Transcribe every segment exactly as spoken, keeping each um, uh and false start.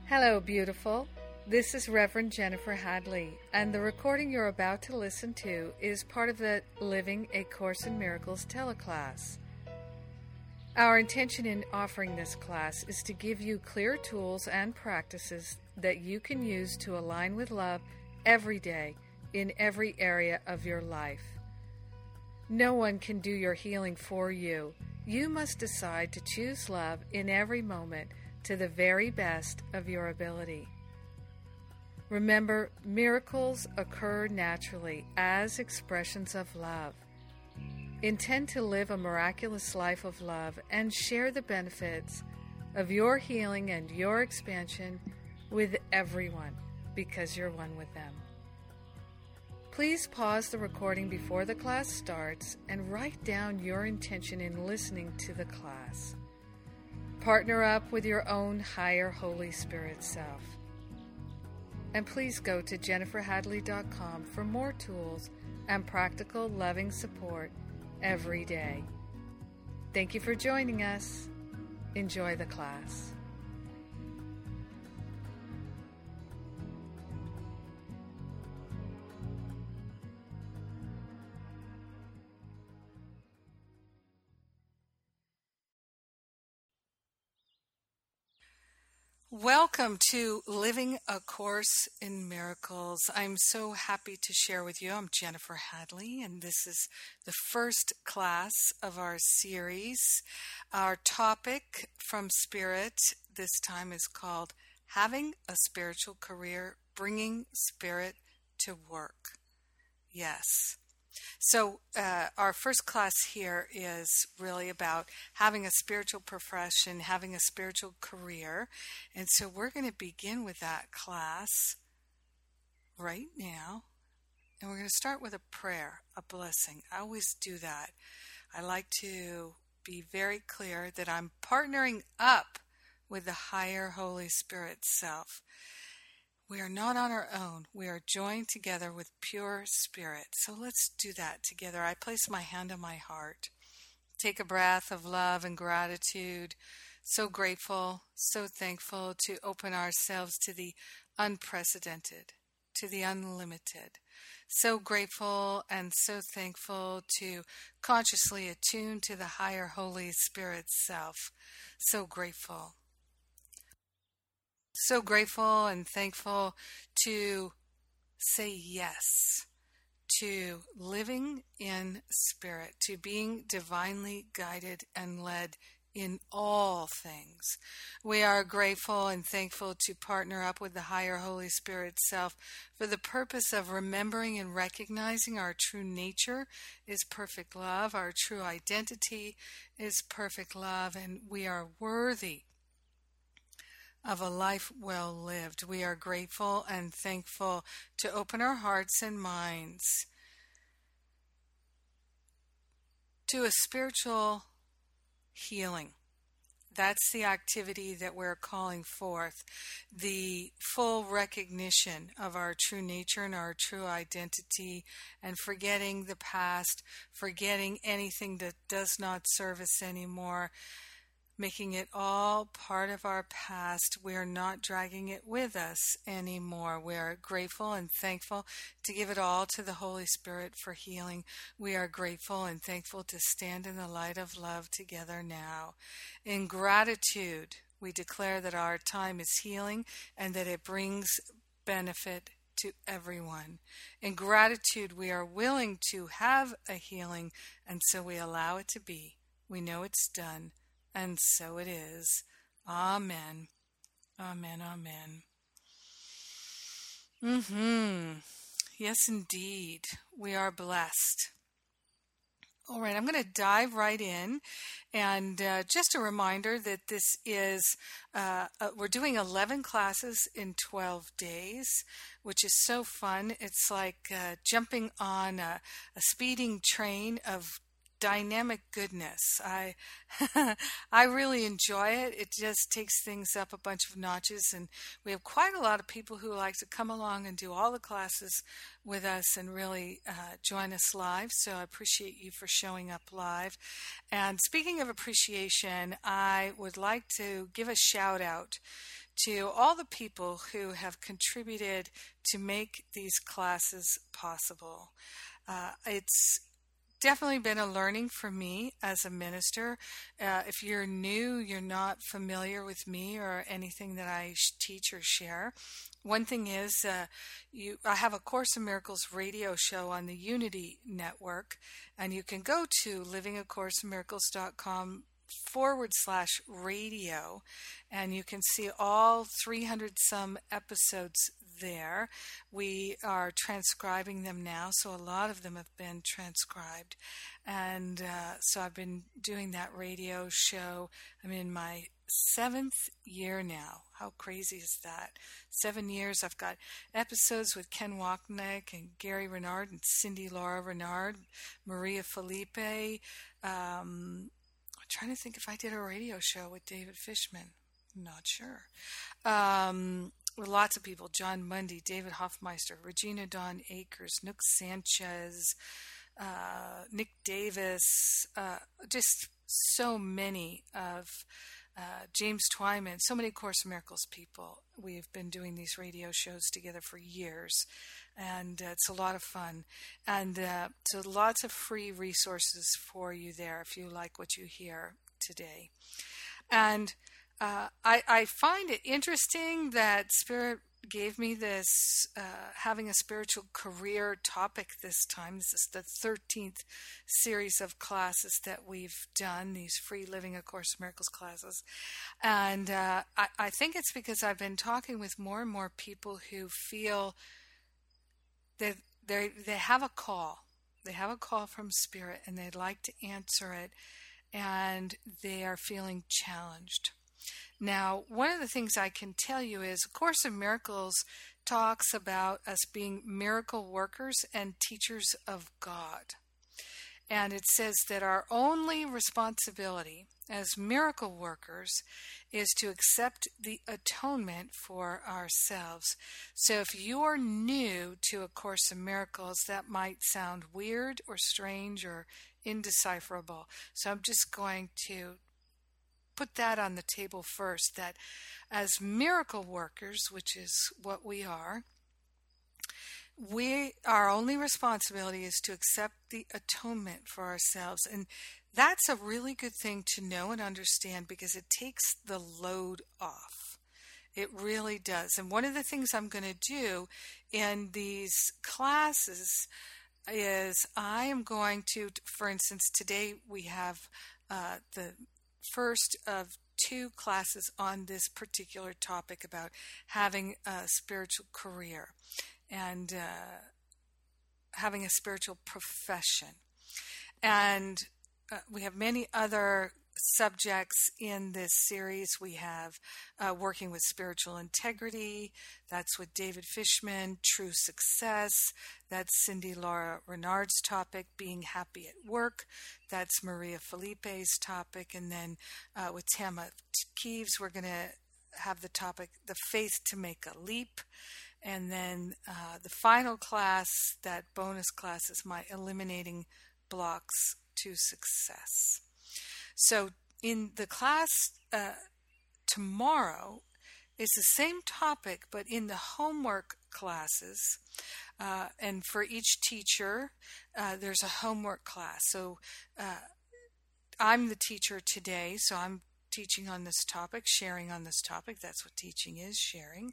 Hello, beautiful. This is Reverend Jennifer Hadley, and the recording you're about to listen to is part of the Living A Course in Miracles teleclass. Our intention in offering this class is to give you clear tools and practices that you can use to align with love every day in every area of your life. No one can do your healing for you. You must decide to choose love in every moment to the very best of your ability. Remember, miracles occur naturally as expressions of love. Intend to live a miraculous life of love and share the benefits of your healing and your expansion with everyone because you're one with them. Please pause the recording before the class starts and write down your intention in listening to the class. Partner up with your own higher Holy Spirit self. And please go to jennifer hadley dot com for more tools and practical loving support every day. Thank you for joining us. Enjoy the class. Welcome to Living A Course in Miracles. I'm so happy to share with you. I'm Jennifer Hadley, and this is the first class of our series. Our topic from Spirit this time is called Having a Spiritual Career, Bringing Spirit to Work. Yes. So uh, our first class here is really about having a spiritual profession, having a spiritual career. And so we're going to begin with that class right now. And we're going to start with a prayer, a blessing. I always do that. I like to be very clear that I'm partnering up with the higher Holy Spirit self. We are not on our own. We are joined together with pure spirit. So let's do that together. I place my hand on my heart. Take a breath of love and gratitude. So grateful, so thankful to open ourselves to the unprecedented, to the unlimited. So grateful and so thankful to consciously attune to the higher Holy Spirit self. So grateful. So grateful and thankful to say yes to living in spirit, to being divinely guided and led in all things. We are grateful and thankful to partner up with the higher Holy Spirit self for the purpose of remembering and recognizing our true nature is perfect love, our true identity is perfect love, and we are worthy of a life well lived. We are grateful and thankful to open our hearts and minds to a spiritual healing. That's the activity that we're calling forth, the full recognition of our true nature and our true identity, and forgetting the past, forgetting anything that does not serve us anymore, making it all part of our past. We are not dragging it with us anymore. We are grateful and thankful to give it all to the Holy Spirit for healing. We are grateful and thankful to stand in the light of love together now. In gratitude, we declare that our time is healing and that it brings benefit to everyone. In gratitude, we are willing to have a healing, and so we allow it to be. We know it's done. And so it is. Amen. Amen. Amen. Mm-hmm. Yes, indeed. We are blessed. All right, I'm going to dive right in. And uh, just a reminder that this is, uh, uh, we're doing eleven classes in twelve days, which is so fun. It's like uh, jumping on a, a speeding train of dynamic goodness. I I really enjoy it. It just takes things up a bunch of notches, and we have quite a lot of people who like to come along and do all the classes with us and really uh, join us live. So I appreciate you for showing up live. And speaking of appreciation, I would like to give a shout out to all the people who have contributed to make these classes possible. Uh, it's definitely been a learning for me as a minister. Uh, if you're new, you're not familiar with me or anything that I sh- teach or share. One thing is, uh, you, I have a Course in Miracles radio show on the Unity Network, and you can go to living a course in miracles dot com forward slash radio, and you can see all three hundred some episodes there. We are transcribing them now, so a lot of them have been transcribed. And uh, so I've been doing that radio show. I'm in my seventh year now. How crazy is that? Seven years. I've got episodes with Ken Wapnick and Gary Renard and Cindy Laura Renard, Maria Felipe. Um, I'm trying to think if I did a radio show with David Fishman. Not sure. Um, with lots of people, John Mundy, David Hoffmeister, Regina Dawn Akers, Nook Sanchez, uh, Nick Davis, uh, just so many of uh, James Twyman, so many Course in Miracles people. We've been doing these radio shows together for years, and uh, it's a lot of fun. And uh, so lots of free resources for you there if you like what you hear today. And Uh, I, I find it interesting that Spirit gave me this uh, having a spiritual career topic this time. This is the thirteenth series of classes that we've done, these free Living A Course in Miracles classes. And uh, I, I think it's because I've been talking with more and more people who feel that they they have a call. They have a call from Spirit and they'd like to answer it, and they are feeling challenged. Now, one of the things I can tell you is A Course in Miracles talks about us being miracle workers and teachers of God. And it says that our only responsibility as miracle workers is to accept the atonement for ourselves. So if you're new to A Course in Miracles, that might sound weird or strange or indecipherable. So I'm just going to put that on the table first, that as miracle workers, which is what we are, we our only responsibility is to accept the atonement for ourselves. And that's a really good thing to know and understand, because it takes the load off. It really does. And one of the things I'm going to do in these classes is I am going to, for instance, today we have uh, the first of two classes on this particular topic about having a spiritual career and uh, having a spiritual profession. And uh, we have many other subjects in this series. We have uh, working with spiritual integrity. That's with David Fishman. True success. That's Cindy Laura Renard's topic. Being happy at work. That's Maria Felipe's topic. And then uh, with Tama Keeves, we're going to have the topic, the faith to make a leap. And then uh, the final class, that bonus class, is my eliminating blocks to success. So in the class uh, tomorrow is the same topic, but in the homework classes, uh, and for each teacher, uh, there's a homework class. So uh, I'm the teacher today, so I'm teaching on this topic, sharing on this topic. That's what teaching is, sharing.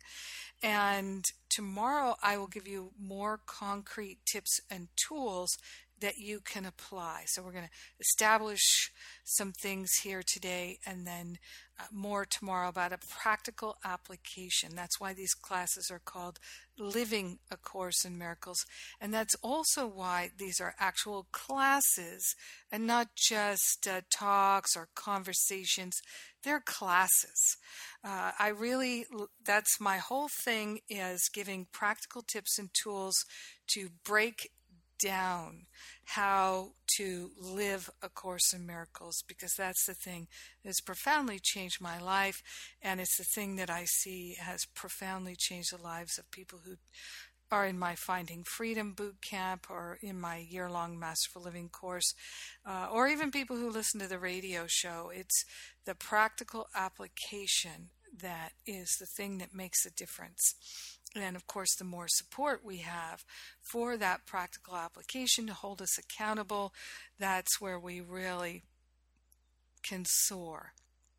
And tomorrow I will give you more concrete tips and tools that you can apply. So we're going to establish some things here today, and then uh, more tomorrow about a practical application. That's why these classes are called Living A Course in Miracles. And that's also why these are actual classes and not just uh, talks or conversations. They're classes. Uh, I really, that's my whole thing, is giving practical tips and tools to break down how to live A Course in Miracles, because that's the thing that has profoundly changed my life, and it's the thing that I see has profoundly changed the lives of people who are in my Finding Freedom boot camp or in my year-long Masterful Living course, uh, or even people who listen to the radio show. It's the practical application that is the thing that makes a difference. And of course, the more support we have for that practical application to hold us accountable, that's where we really can soar.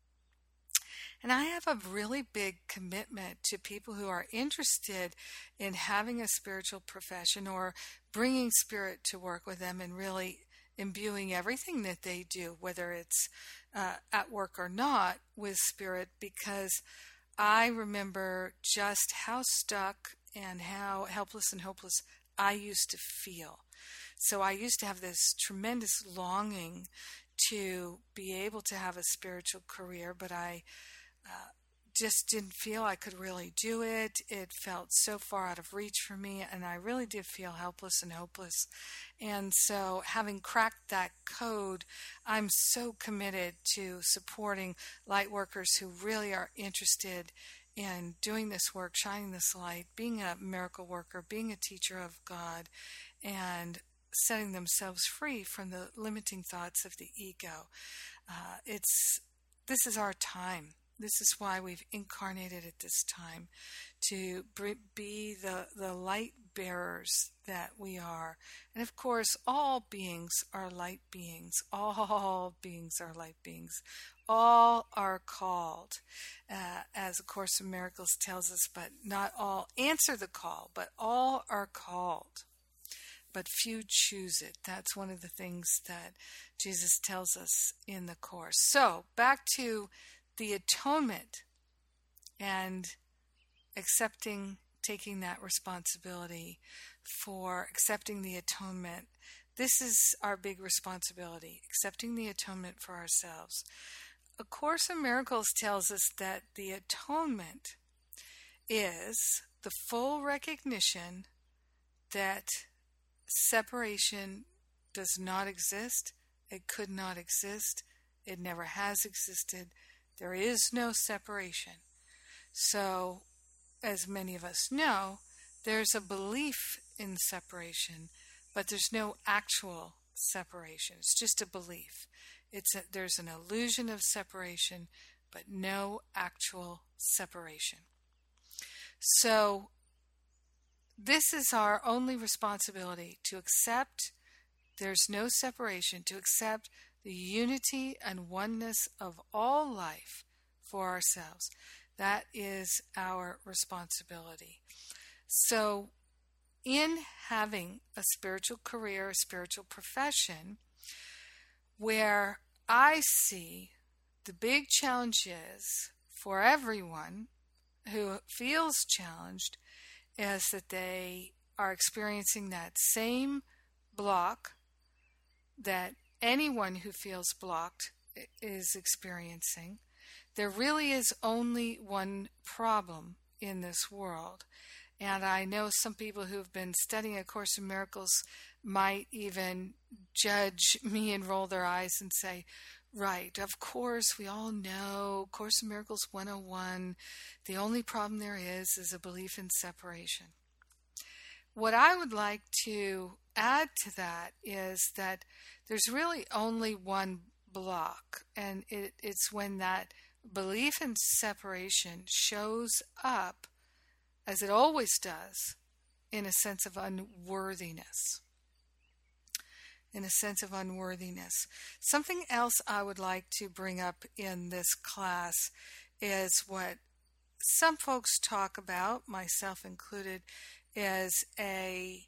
And I have a really big commitment to people who are interested in having a spiritual profession or bringing spirit to work with them and really imbuing everything that they do, whether it's uh, at work or not, with spirit, because I remember just how stuck and how helpless and hopeless I used to feel. So I used to have this tremendous longing to be able to have a spiritual career, but I uh, just didn't feel I could really do it. It felt so far out of reach for me, and I really did feel helpless and hopeless. And so having cracked that code, I'm so committed to supporting light workers who really are interested in doing this work, shining this light, being a miracle worker, being a teacher of God, and setting themselves free from the limiting thoughts of the ego. Uh, it's this is our time. This is why we've incarnated at this time, to be the, the light bearers that we are. And of course, all beings are light beings. All beings are light beings. All are called, uh, as A Course in Miracles tells us, but not all answer the call, but all are called. But few choose it. That's one of the things that Jesus tells us in the Course. So, back to the atonement and accepting, taking that responsibility for accepting the atonement. This is our big responsibility, accepting the atonement for ourselves. A Course in Miracles tells us that the atonement is the full recognition that separation does not exist. It could not exist. It never has existed. There is no separation. So, as many of us know, there's a belief in separation, but there's no actual separation. It's just a belief. It's a, there's an illusion of separation, but no actual separation. So, this is our only responsibility, to accept there's no separation, to accept the unity and oneness of all life for ourselves. That is our responsibility. So, in having a spiritual career, a spiritual profession, where I see the big challenge is for everyone who feels challenged is that they are experiencing that same block that anyone who feels blocked is experiencing. There really is only one problem in this world. And I know some people who've been studying A Course in Miracles might even judge me and roll their eyes and say, right, of course, we all know Course in Miracles one oh one, the only problem there is is a belief in separation. What I would like to add to that is that there's really only one block, and it, it's when that belief in separation shows up, as it always does, in a sense of unworthiness. In a sense of unworthiness. Something else I would like to bring up in this class is what some folks talk about, myself included, is a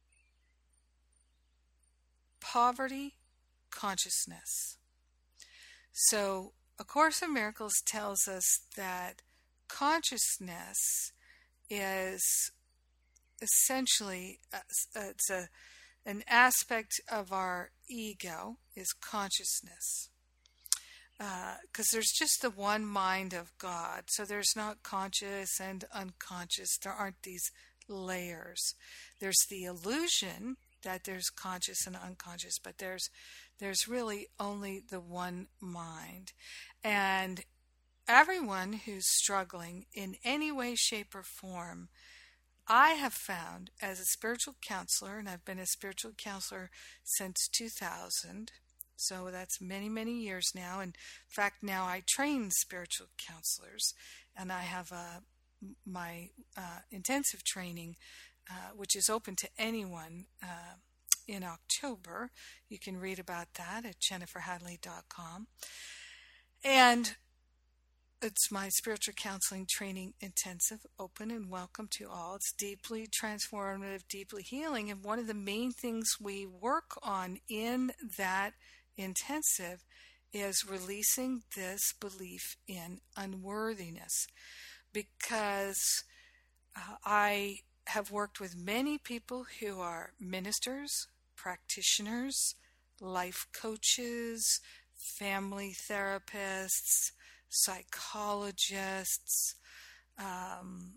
poverty consciousness. So, A Course in Miracles tells us that consciousness is essentially a, it's a an aspect of our ego is consciousness, because uh, there's just the one mind of God. So there's not conscious and unconscious. There aren't these layers. There's the illusion that there's conscious and unconscious, but there's there's really only the one mind. And everyone who's struggling in any way, shape, or form, I have found as a spiritual counselor, and I've been a spiritual counselor since two thousand, so that's many, many years now. In fact, now I train spiritual counselors, and I have uh, my uh, intensive training, uh, which is open to anyone, uh, in October. You can read about that at jennifer hadley dot com. And it's my spiritual counseling training intensive, open and welcome to all. It's deeply transformative, deeply healing. And one of the main things we work on in that intensive is releasing this belief in unworthiness. Because uh, I have worked with many people who are ministers, practitioners, life coaches, family therapists, psychologists, um,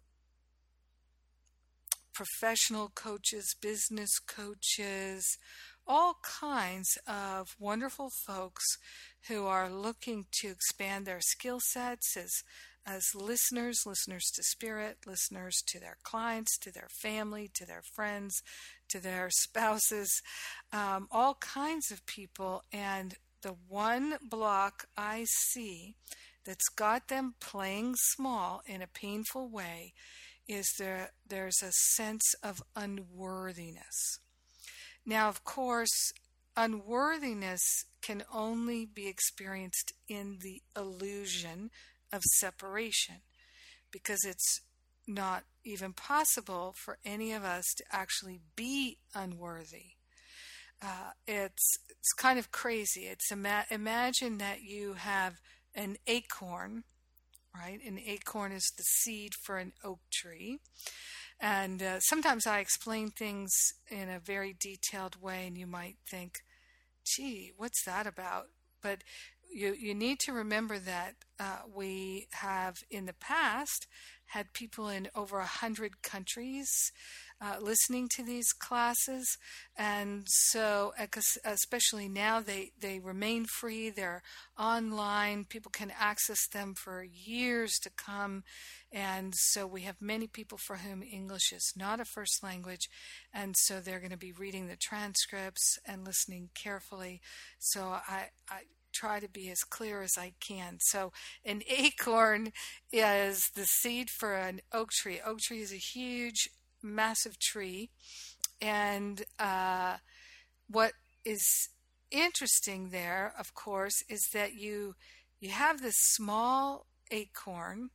professional coaches, business coaches, all kinds of wonderful folks who are looking to expand their skill sets as as listeners, listeners to spirit, listeners to their clients, to their family, to their friends, to their spouses, um, all kinds of people. And the one block I see that's got them playing small in a painful way is there there's a sense of unworthiness. Now, of course, unworthiness can only be experienced in the illusion of separation, because it's not even possible for any of us to actually be unworthy. Uh, it's it's kind of crazy. It's ima- imagine that you have an acorn, right? An acorn is the seed for an oak tree. And uh, sometimes I explain things in a very detailed way, and you might think, gee, what's that about? But you, you need to remember that uh, we have in the past had people in over a hundred countries uh, listening to these classes, and so especially now they, they remain free, they're online, people can access them for years to come, and so we have many people for whom English is not a first language, and so they're going to be reading the transcripts and listening carefully. So I, I try to be as clear as I can. So an acorn is the seed for an oak tree. Oak tree is a huge, massive tree. And uh, what is interesting there, of course, is that you you have this small acorn,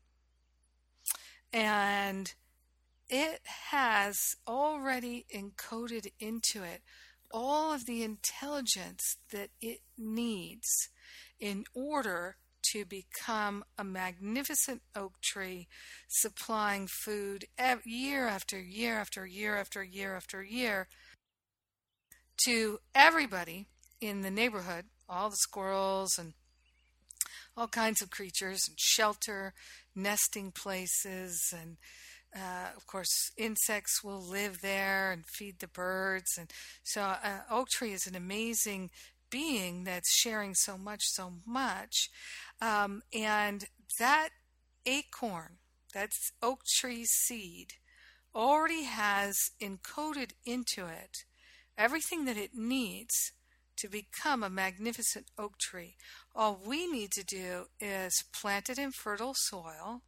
and it has already encoded into it all of the intelligence that it needs in order to become a magnificent oak tree, supplying food year after year after year after year after year to everybody in the neighborhood, all the squirrels and all kinds of creatures, and shelter, nesting places, and Uh, of course, insects will live there and feed the birds. And so uh, oak tree is an amazing being that's sharing so much, so much. Um, and that acorn, that's oak tree seed, already has encoded into it everything that it needs to become a magnificent oak tree. All we need to do is plant it in fertile soil,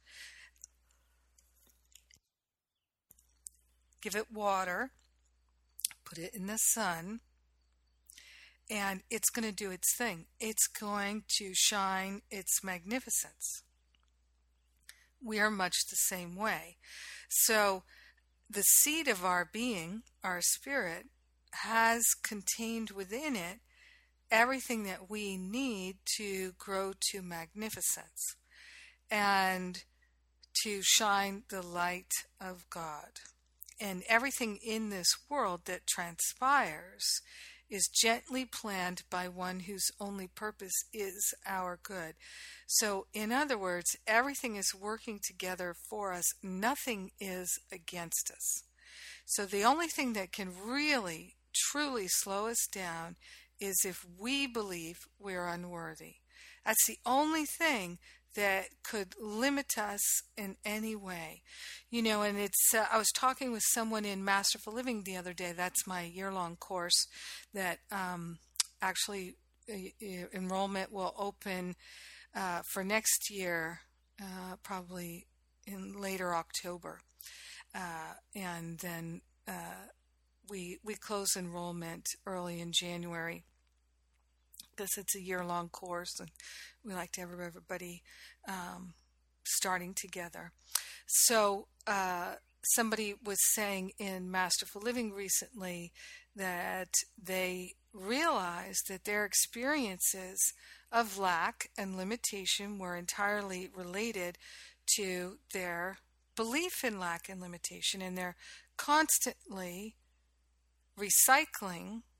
give it water, put it in the sun, and it's going to do its thing. It's going to shine its magnificence. We are much the same way. So the seed of our being, our spirit, has contained within it everything that we need to grow to magnificence and to shine the light of God. And everything in this world that transpires is gently planned by one whose only purpose is our good. So, in other words, everything is working together for us. Nothing is against us. So the only thing that can really, truly slow us down is if we believe we're unworthy. That's the only thing that could limit us in any way. You know, and it's, uh, I was talking with someone in Masterful Living the other day. That's my year-long course that um, actually uh, enrollment will open uh, for next year, uh, probably in later October. Uh, and then uh, we we close enrollment early in January, because it's a year-long course, and we like to have everybody um, starting together. So uh, somebody was saying in Masterful Living recently that they realized that their experiences of lack and limitation were entirely related to their belief in lack and limitation, and they're constantly recycling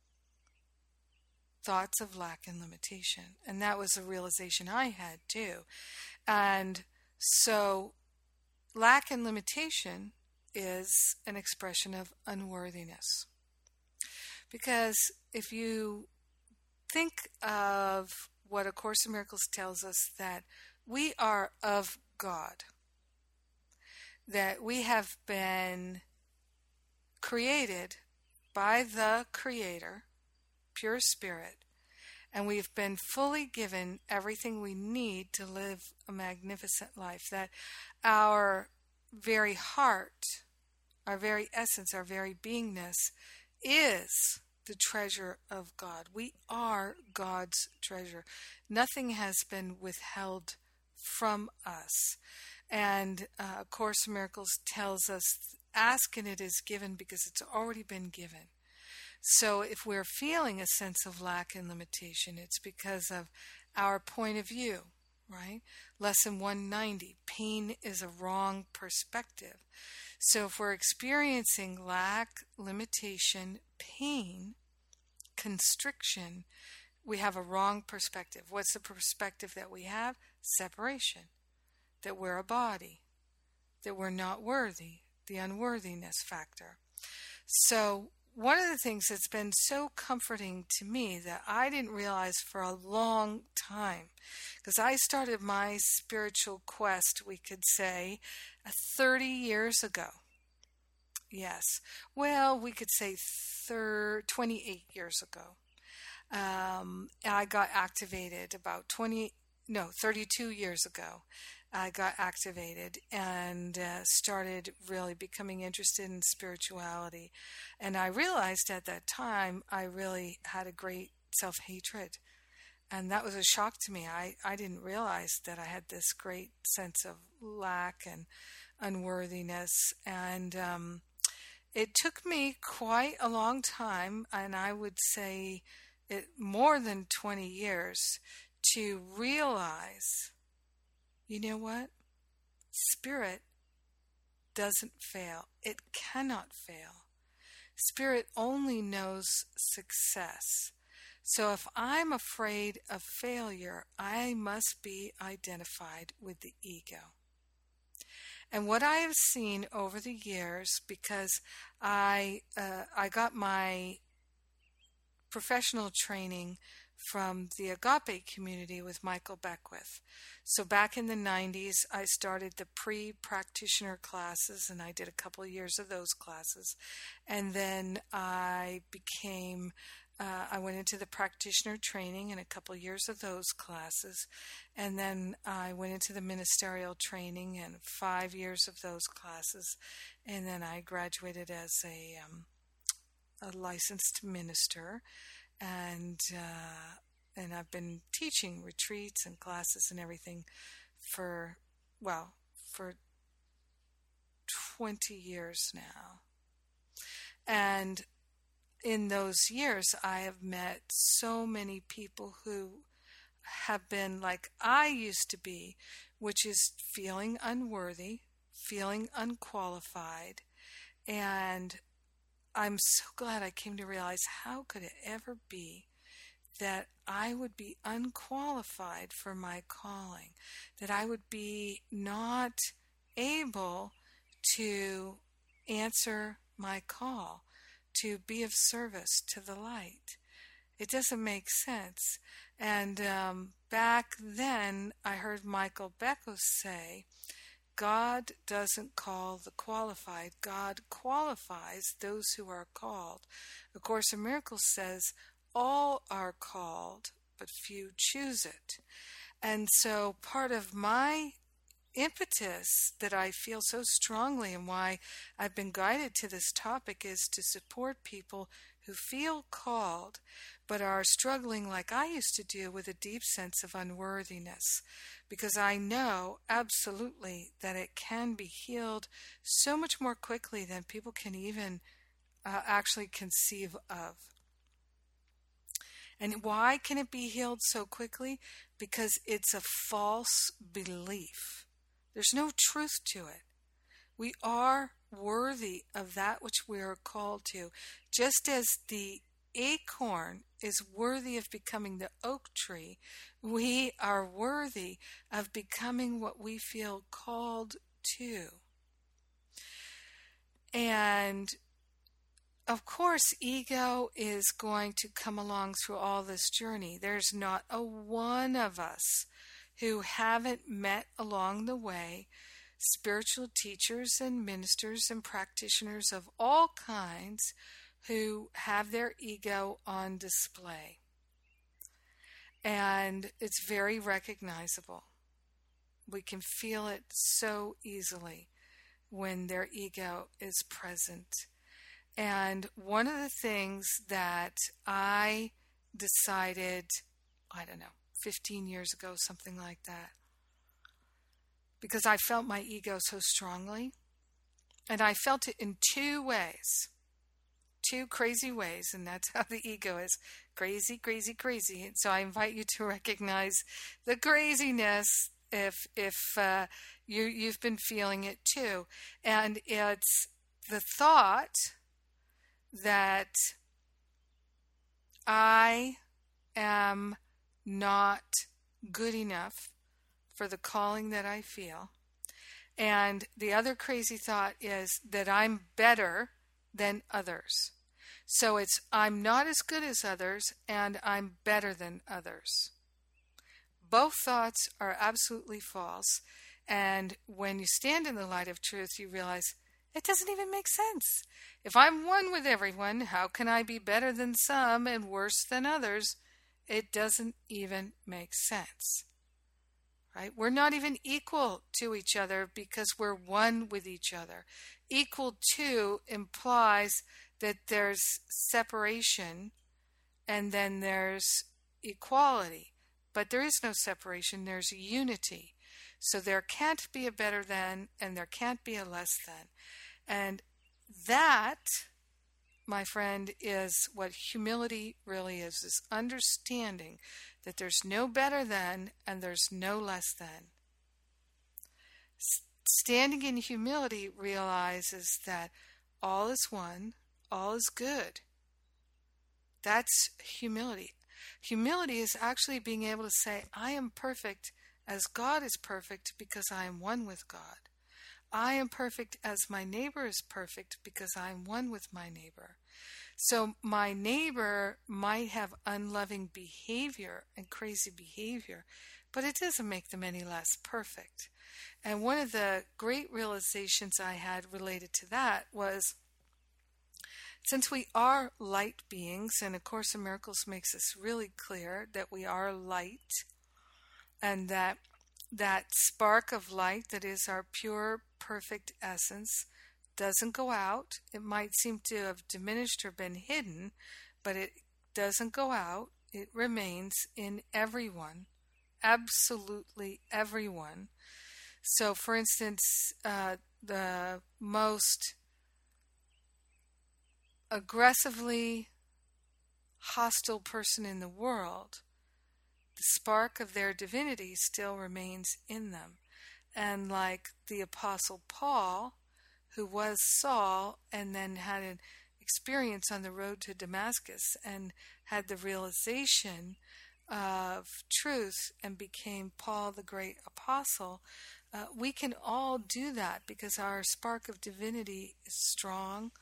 thoughts of lack and limitation. And that was a realization I had too. And so lack and limitation is an expression of unworthiness. Because if you think of what A Course in Miracles tells us, that we are of God, that we have been created by the Creator, pure spirit, and we've been fully given everything we need to live a magnificent life, that our very heart, our very essence, our very beingness is the treasure of God. We are God's treasure. Nothing has been withheld from us. And uh, A Course in Miracles tells us, ask and it is given, because it's already been given. So if we're feeling a sense of lack and limitation, it's because of our point of view, right? Lesson one ninety, pain is a wrong perspective. So if we're experiencing lack, limitation, pain, constriction, we have a wrong perspective. What's the perspective that we have? Separation. That we're a body. That we're not worthy. The unworthiness factor. So one of the things that's been so comforting to me that I didn't realize for a long time, because I started my spiritual quest, we could say, thirty years ago. Yes. Well, we could say thir- twenty-eight years ago. Um, I got activated about twenty, no, thirty-two years ago. I got activated and uh, started really becoming interested in spirituality. And I realized at that time I really had a great self-hatred. And that was a shock to me. I, I didn't realize that I had this great sense of lack and unworthiness. And um, it took me quite a long time, and I would say it more than twenty years, to realize, you know what? Spirit doesn't fail. It cannot fail. Spirit only knows success. So if I'm afraid of failure, I must be identified with the ego. And what I have seen over the years, because I uh, I got my professional training from the Agape community with Michael Beckwith. So back in the nineties, I started the pre-practitioner classes, and I did a couple of years of those classes. And then I became, uh, I went into the practitioner training and a couple of years of those classes. And then I went into the ministerial training and five years of those classes. And then I graduated as a, um, a licensed minister. And uh, and I've been teaching retreats and classes and everything for, well, for twenty years now. And in those years, I have met so many people who have been like I used to be, which is feeling unworthy, feeling unqualified, and I'm so glad I came to realize, how could it ever be that I would be unqualified for my calling, that I would be not able to answer my call to be of service to the light? It doesn't make sense. And um, back then, I heard Michael Beckwith say, God doesn't call the qualified. God qualifies those who are called. A Course in Miracles says, all are called, but few choose it. And so part of my impetus that I feel so strongly and why I've been guided to this topic is to support people who feel called but are struggling like I used to do with a deep sense of unworthiness, because I know absolutely that it can be healed so much more quickly than people can even uh, actually conceive of. And why can it be healed so quickly? Because it's a false belief. There's no truth to it. We are worthy of that which we are called to. Just as the acorn is worthy of becoming the oak tree, we are worthy of becoming what we feel called to. And of course, ego is going to come along through all this journey. There's not a one of us who haven't met along the way spiritual teachers and ministers and practitioners of all kinds who have their ego on display. And it's very recognizable. We can feel it so easily when their ego is present. And one of the things that I decided, I don't know, fifteen years ago, something like that, because I felt my ego so strongly, and I felt it in two ways, two crazy ways, and that's how the ego is, crazy, crazy, crazy. And so I invite you to recognize the craziness if if uh, you you've been feeling it too, and it's the thought that I am not good enough for the calling that I feel. And the other crazy thought is that I'm better than others. So it's I'm not as good as others and I'm better than others. Both thoughts are absolutely false. And when you stand in the light of truth, you realize it doesn't even make sense. If I'm one with everyone, how can I be better than some and worse than others? It doesn't even make sense. Right? We're not even equal to each other because we're one with each other. Equal to implies that there's separation and then there's equality. But there is no separation, there's unity. So there can't be a better than and there can't be a less than. And that, my friend, is what humility really is, is understanding that there's no better than and there's no less than. Standing in humility realizes that all is one, all is good. That's humility. Humility is actually being able to say, I am perfect as God is perfect because I am one with God. I am perfect as my neighbor is perfect because I am one with my neighbor. So my neighbor might have unloving behavior and crazy behavior, but it doesn't make them any less perfect. And one of the great realizations I had related to that was, since we are light beings, and A Course in Miracles makes this really clear that we are light, and that that spark of light that is our pure, perfect essence doesn't go out. It might seem to have diminished or been hidden, but it doesn't go out. It remains in everyone, absolutely everyone. So, for instance, uh, the most aggressively hostile person in the world, the spark of their divinity still remains in them. And like the Apostle Paul, who was Saul and then had an experience on the road to Damascus and had the realization of truth and became Paul the great apostle, uh, we can all do that because our spark of divinity is strong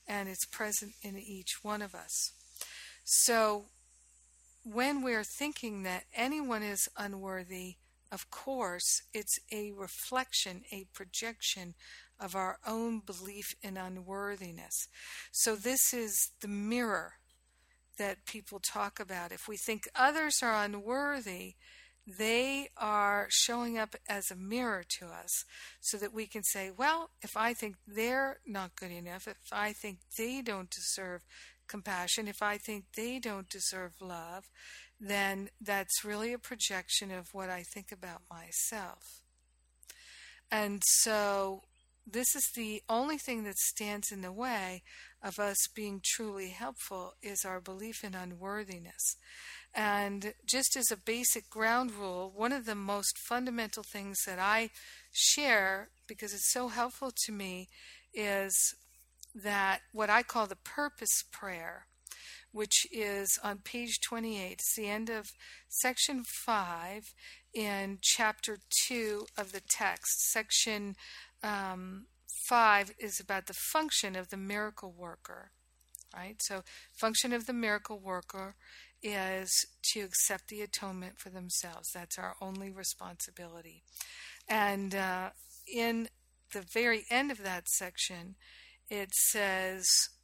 and it's present in each one of us. So when we're thinking that anyone is unworthy, of course, it's a reflection, a projection of our own belief in unworthiness. So this is the mirror that people talk about. If we think others are unworthy, they are showing up as a mirror to us so that we can say, well, if I think they're not good enough, if I think they don't deserve compassion, if I think they don't deserve love, then that's really a projection of what I think about myself. And so this is the only thing that stands in the way of us being truly helpful is our belief in unworthiness. And just as a basic ground rule, one of the most fundamental things that I share, because it's so helpful to me, is that what I call the purpose prayer, which is on page twenty-eight. It's the end of section five in chapter two of the text. Section um, five is about the function of the miracle worker, right? So function of the miracle worker is to accept the atonement for themselves. That's our only responsibility. And uh, in the very end of that section, it says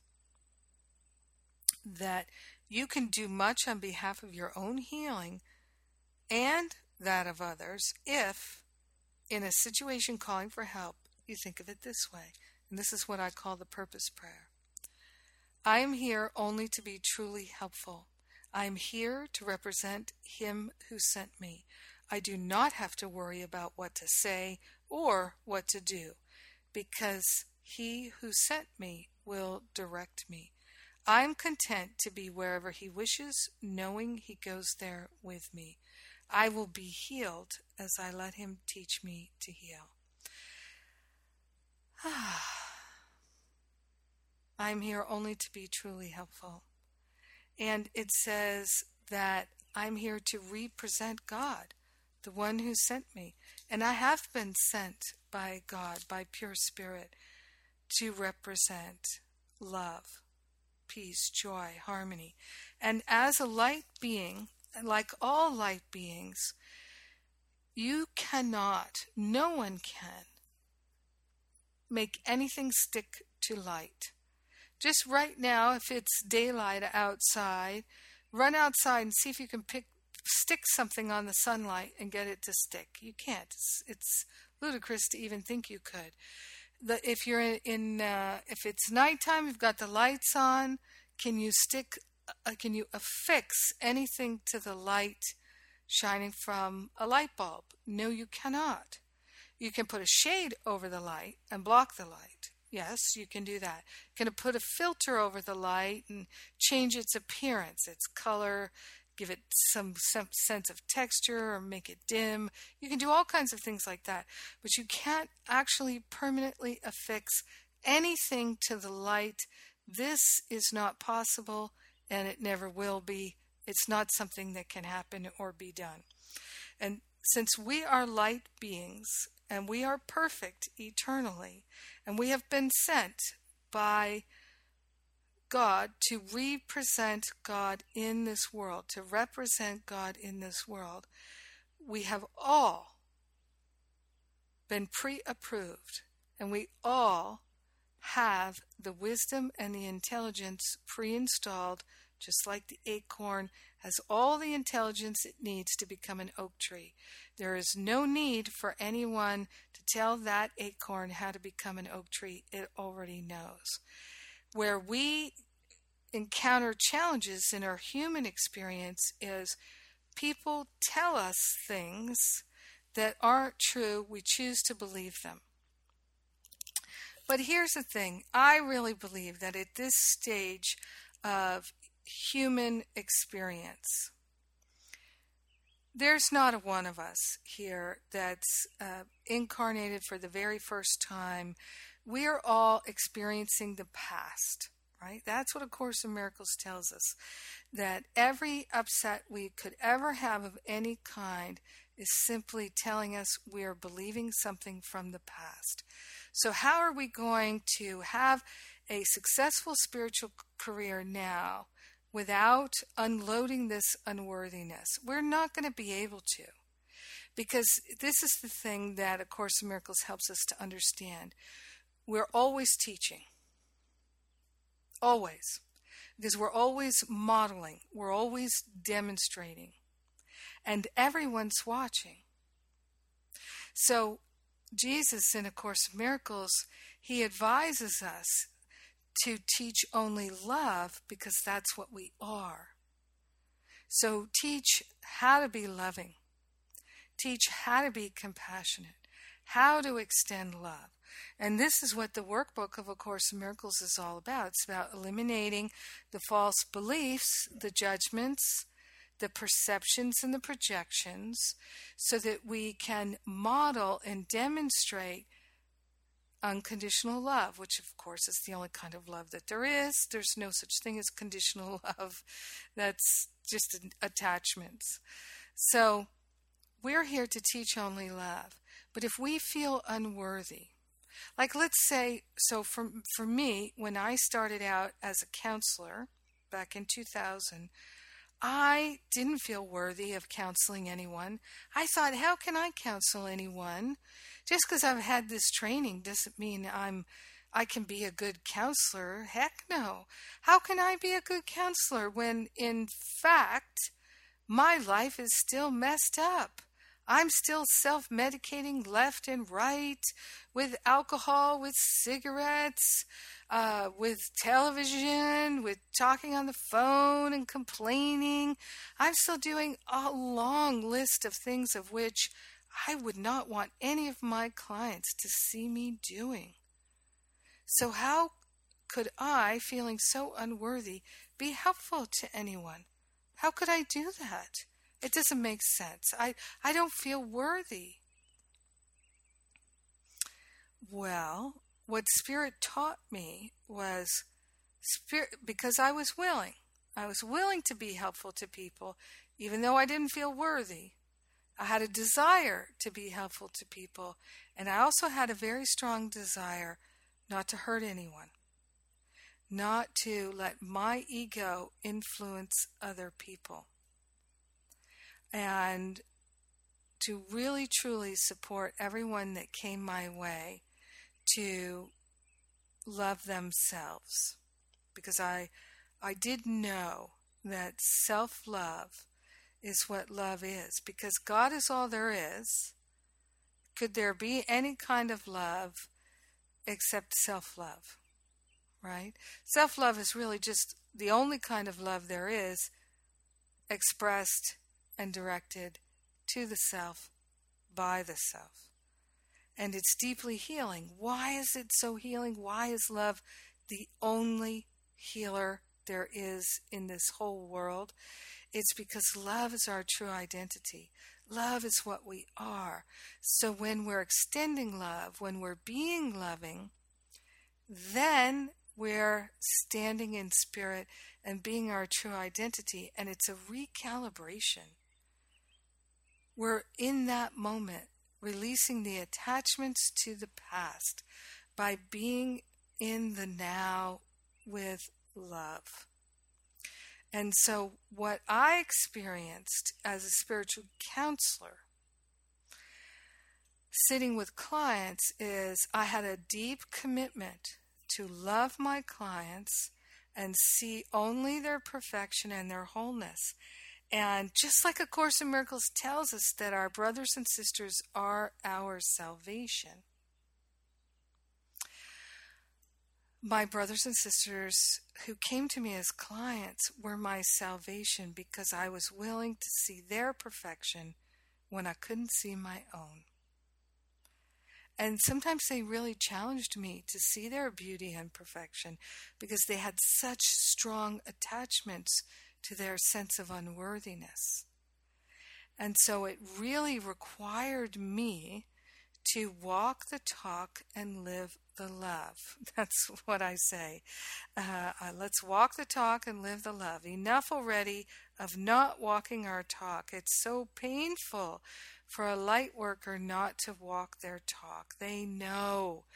that you can do much on behalf of your own healing and that of others if, in a situation calling for help, you think of it this way. And this is what I call the purpose prayer. I am here only to be truly helpful. I am here to represent Him who sent me. I do not have to worry about what to say or what to do, because He who sent me will direct me. I'm content to be wherever He wishes, knowing He goes there with me. I will be healed as I let Him teach me to heal. I'm here only to be truly helpful. And it says that I'm here to represent God, the one who sent me. And I have been sent by God, by pure spirit, to represent love, peace, joy, harmony. And as a light being, like all light beings, you cannot, no one can, make anything stick to light. Just right now, if it's daylight outside, run outside and see if you can pick stick something on the sunlight and get it to stick. You can't. It's, it's ludicrous to even think you could. The, if you're in, in uh, if it's nighttime, you've got the lights on. Can you stick? Uh, can you affix anything to the light shining from a light bulb? No, you cannot. You can put a shade over the light and block the light. Yes, you can do that. You can put a filter over the light and change its appearance, its color, give it some, some sense of texture or make it dim. You can do all kinds of things like that. But you can't actually permanently affix anything to the light. This is not possible, and it never will be. It's not something that can happen or be done. And since we are light beings, and we are perfect eternally, and we have been sent by God to represent God in this world, to represent God in this world, we have all been pre-approved, and we all have the wisdom and the intelligence pre-installed, just like the acorn has all the intelligence it needs to become an oak tree. There is no need for anyone to tell that acorn how to become an oak tree. It already knows. Where we encounter challenges in our human experience is people tell us things that aren't true. We choose to believe them. But here's the thing. I really believe that at this stage of human experience, there's not a one of us here that's uh, incarnated for the very first time. We are all experiencing the past, right? That's what A Course in Miracles tells us, that every upset we could ever have of any kind is simply telling us we are believing something from the past. So how are we going to have a successful spiritual career now without unloading this unworthiness. We're not going to be able to. Because this is the thing that A Course in Miracles helps us to understand. We're always teaching. Always. Because we're always modeling. We're always demonstrating. And everyone's watching. So Jesus in A Course in Miracles, he advises us to teach only love because that's what we are. So teach how to be loving. Teach how to be compassionate, how to extend love. And this is what the workbook of A Course in Miracles is all about. It's about eliminating the false beliefs, the judgments, the perceptions and the projections, so that we can model and demonstrate unconditional love, which of course is the only kind of love that there is. There's no such thing as conditional love. That's just attachments. So we're here to teach only love. But if we feel unworthy, like let's say, so for, for me, when I started out as a counselor back in two thousand, I didn't feel worthy of counseling anyone. I thought, how can I counsel anyone? Just because I've had this training doesn't mean I'm I can be a good counselor. Heck no. How can I be a good counselor when, in fact, my life is still messed up? I'm still self-medicating left and right with alcohol, with cigarettes, uh, with television, with talking on the phone and complaining. I'm still doing a long list of things of which I would not want any of my clients to see me doing. So how could I, feeling so unworthy, be helpful to anyone? How could I do that? It doesn't make sense. I, I don't feel worthy. Well, what Spirit taught me was, Spirit, because I was willing. I was willing to be helpful to people, even though I didn't feel worthy. I had a desire to be helpful to people, and I also had a very strong desire not to hurt anyone, not to let my ego influence other people, and to really truly support everyone that came my way to love themselves, because I I did know that self-love is what love is, because God is all there is. Could there be any kind of love except self-love, right? Self-love is really just the only kind of love there is, expressed and directed to the self by the self. And it's deeply healing. Why is it so healing? Why is love the only healer there is in this whole world? It's because love is our true identity. Love is what we are. So when we're extending love, when we're being loving, then we're standing in spirit and being our true identity, and it's a recalibration. We're in that moment releasing the attachments to the past by being in the now with love. And so what I experienced as a spiritual counselor, sitting with clients, is I had a deep commitment to love my clients and see only their perfection and their wholeness. And just like A Course in Miracles tells us that our brothers and sisters are our salvation, my brothers and sisters who came to me as clients were my salvation, because I was willing to see their perfection when I couldn't see my own. And sometimes they really challenged me to see their beauty and perfection, because they had such strong attachments to their sense of unworthiness. And so it really required me to walk the talk and live the love. That's what I say. Uh, uh, let's walk the talk and live the love. Enough already of not walking our talk. It's so painful for a light worker not to walk their talk. They know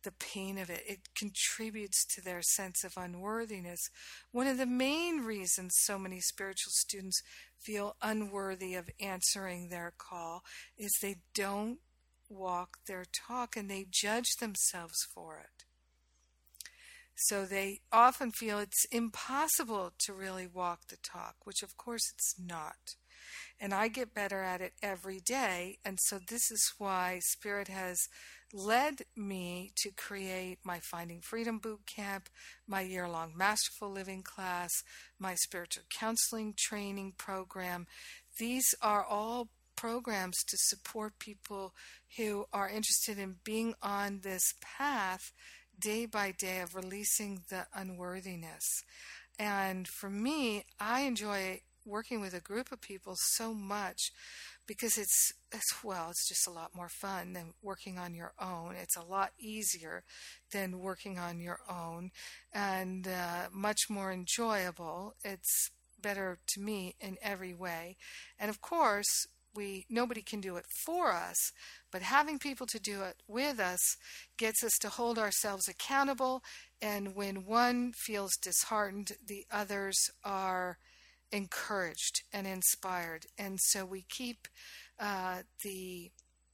the pain of it. It contributes to their sense of unworthiness. One of the main reasons so many spiritual students feel unworthy of answering their call is they don't walk their talk and they judge themselves for it. So they often feel it's impossible to really walk the talk, which of course it's not. And I get better at it every day. And so this is why Spirit has led me to create my Finding Freedom Boot Camp, my year-long Masterful Living class, my spiritual counseling training program. These are all programs to support people who are interested in being on this path day by day of releasing the unworthiness. And for me, I enjoy working with a group of people so much because it's, it's, well, it's just a lot more fun than working on your own. It's a lot easier than working on your own and uh, much more enjoyable. It's better to me in every way. And of course, we nobody can do it for us, but having people to do it with us gets us to hold ourselves accountable, and when one feels disheartened, the others are encouraged and inspired. And so we keep uh, the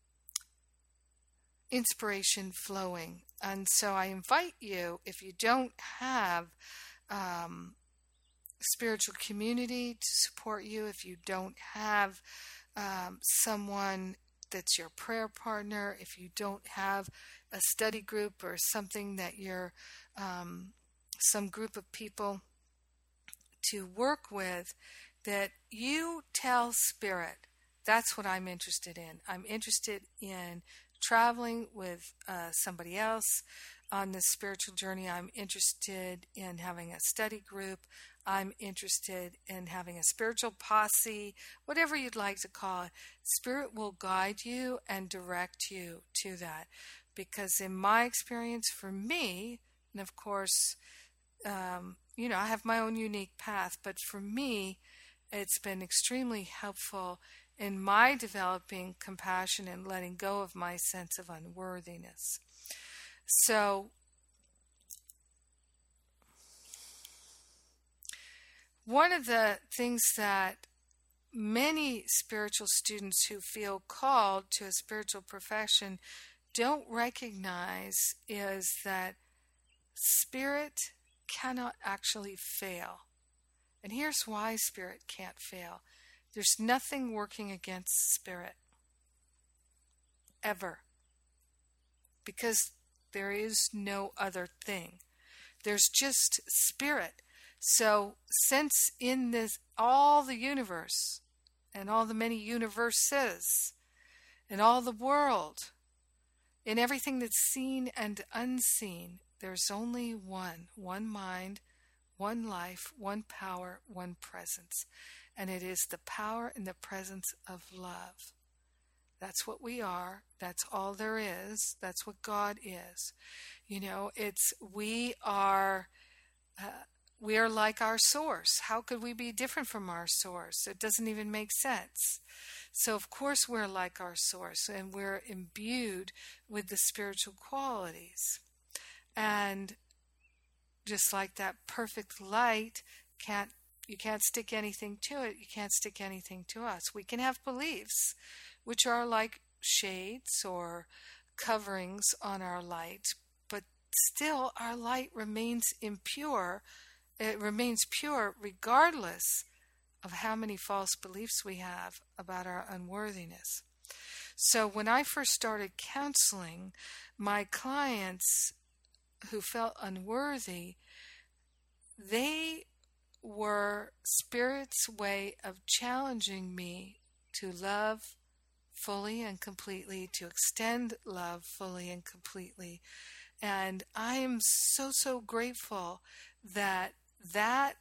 inspiration flowing. And so I invite you, if you don't have um, spiritual community to support you, if you don't have um, someone that's your prayer partner, if you don't have a study group or something that you're, um, some group of people to work with, that you tell Spirit, that's what I'm interested in. I'm interested in traveling with uh, somebody else on this spiritual journey. I'm interested in having a study group. I'm interested in having a spiritual posse, whatever you'd like to call it. Spirit will guide you and direct you to that. Because in my experience, for me, and of course, um, you know, I have my own unique path, but for me, it's been extremely helpful in my developing compassion and letting go of my sense of unworthiness. So, one of the things that many spiritual students who feel called to a spiritual profession don't recognize is that Spirit cannot actually fail. And here's why Spirit can't fail. There's nothing working against Spirit. Ever. Because there is no other thing. There's just Spirit. So since in this all the universe and all the many universes and all the world, in everything that's seen and unseen, there's only one, one mind, one life, one power, one presence. And it is the power and the presence of love. That's what we are. That's all there is. That's what God is. You know, it's, we are, uh, we are like our source. How could we be different from our source? It doesn't even make sense. So of course we're like our source, and we're imbued with the spiritual qualities. And just like that perfect light, can't you can't stick anything to it, you can't stick anything to us. We can have beliefs which are like shades or coverings on our light, but still our light remains impure. It remains pure regardless of how many false beliefs we have about our unworthiness. So when I first started counseling, my clients who felt unworthy, they were Spirit's way of challenging me to love fully and completely, to extend love fully and completely. And I am so, so grateful that that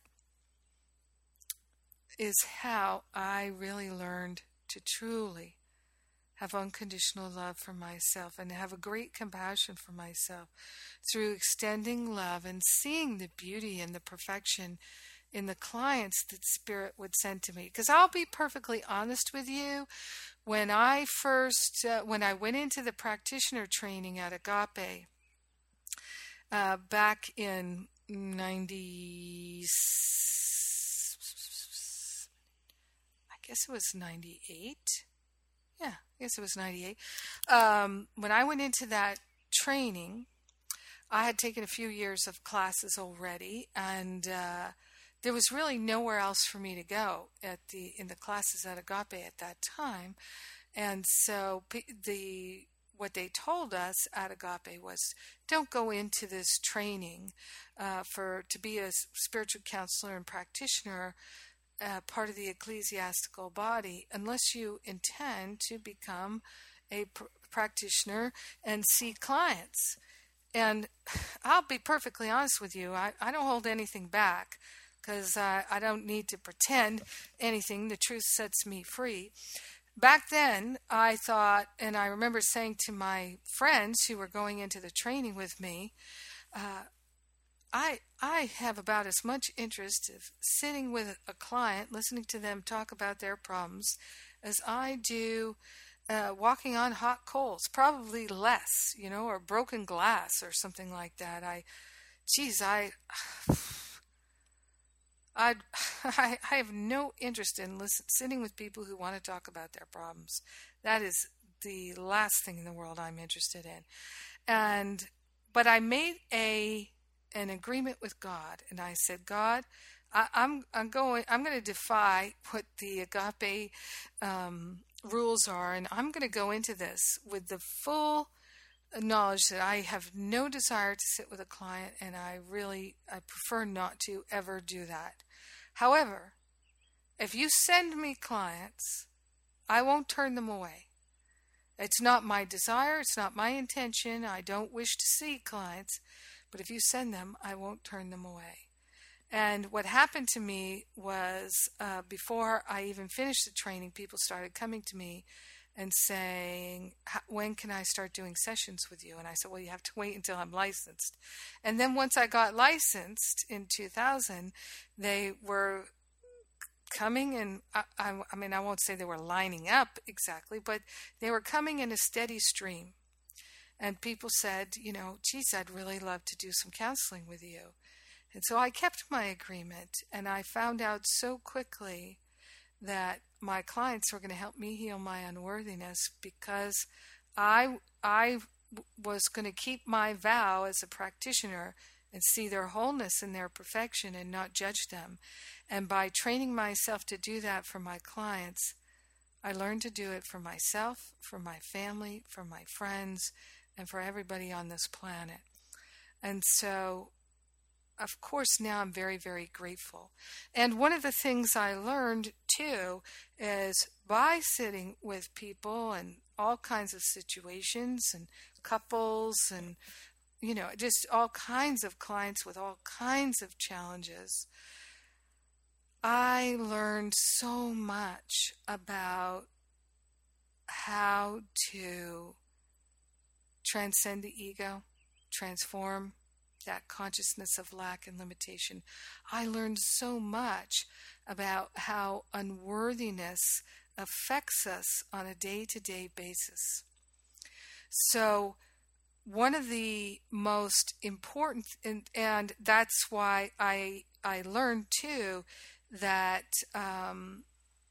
is how I really learned to truly have unconditional love for myself and have a great compassion for myself through extending love and seeing the beauty and the perfection in the clients that Spirit would send to me. Because I'll be perfectly honest with you, when I first, uh, when I went into the practitioner training at Agape, uh, back in ninety, I guess it was ninety-eight. Yeah, I guess it was ninety-eight. Um, when I went into that training, I had taken a few years of classes already, and uh, there was really nowhere else for me to go at the in the classes at Agape at that time. And so the what they told us at Agape was, don't go into this training uh, for to be a spiritual counselor and practitioner, uh, part of the ecclesiastical body, unless you intend to become a pr- practitioner and see clients. And I'll be perfectly honest with you, I, I don't hold anything back, because I, I don't need to pretend anything. The truth sets me free. Back then, I thought, and I remember saying to my friends who were going into the training with me, uh, I I have about as much interest of sitting with a client, listening to them talk about their problems, as I do uh, walking on hot coals. Probably less, you know, or broken glass or something like that. I, geez, I... I'd, I I have no interest in listen, sitting with people who want to talk about their problems. That is the last thing in the world I'm interested in. And but I made a an agreement with God, and I said, God, I, I'm I'm going I'm going to defy what the Agape um, rules are, and I'm going to go into this with the full knowledge that I have no desire to sit with a client, and I really I prefer not to ever do that. However, if you send me clients, I won't turn them away. It's not my desire, it's not my intention. I don't wish to see clients, but if you send them, I won't turn them away. And what happened to me was uh, before I even finished the training, people started coming to me and saying, when can I start doing sessions with you? And I said, well, you have to wait until I'm licensed. And then once I got licensed in two thousand, they were coming, and I, I, I mean, I won't say they were lining up exactly, but they were coming in a steady stream. And people said, you know, geez, I'd really love to do some counseling with you. And so I kept my agreement, and I found out so quickly that my clients were going to help me heal my unworthiness, because I I was going to keep my vow as a practitioner and see their wholeness and their perfection and not judge them. And by training myself to do that for my clients, I learned to do it for myself, for my family, for my friends, and for everybody on this planet. And so, of course, now I'm very, very grateful. And one of the things I learned, too, is by sitting with people and all kinds of situations and couples and, you know, just all kinds of clients with all kinds of challenges, I learned so much about how to transcend the ego, transform that consciousness of lack and limitation. I learned so much about how unworthiness affects us on a day-to-day basis. So one of the most important, and, and that's why I I learned too that um,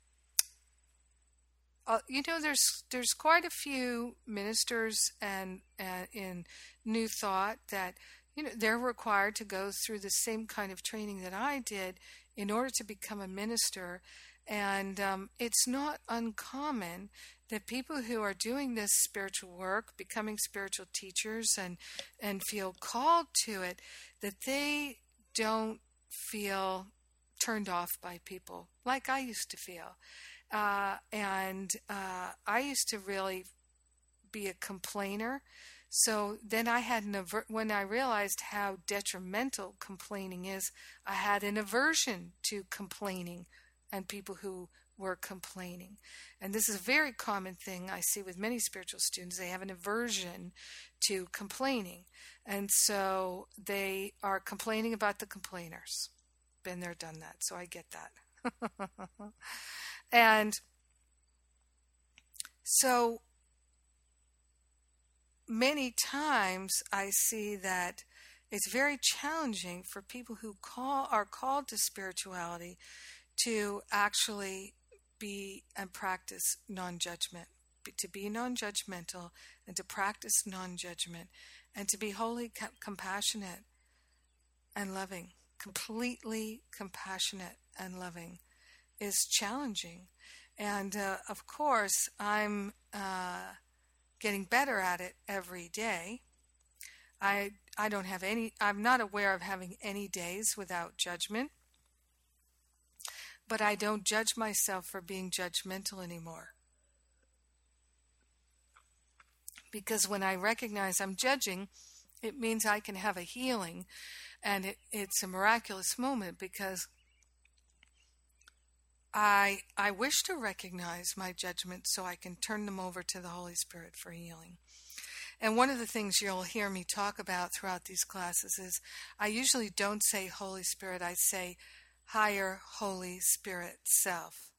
uh, you know there's there's quite a few ministers and uh, in New Thought that, you know, they're required to go through the same kind of training that I did in order to become a minister. And um, it's not uncommon that people who are doing this spiritual work, becoming spiritual teachers and, and feel called to it, that they don't feel turned off by people like I used to feel. Uh, and uh, I used to really be a complainer. So then I had an aver- when I realized how detrimental complaining is, I had an aversion to complaining and people who were complaining. And this is a very common thing I see with many spiritual students. They have an aversion to complaining. And so they are complaining about the complainers. Been there, done that. So I get that. And so many times I see that it's very challenging for people who call are called to spirituality to actually be and practice non-judgment, to be non-judgmental and to practice non-judgment and to be wholly co- compassionate and loving. Completely compassionate and loving is challenging. And uh, of course, I'm uh, getting better at it every day. I I don't have any, I'm not aware of having any days without judgment, but I don't judge myself for being judgmental anymore. Because when I recognize I'm judging, it means I can have a healing, and it, it's a miraculous moment because I I wish to recognize my judgments so I can turn them over to the Holy Spirit for healing. And one of the things you'll hear me talk about throughout these classes is I usually don't say Holy Spirit, I say higher Holy Spirit self.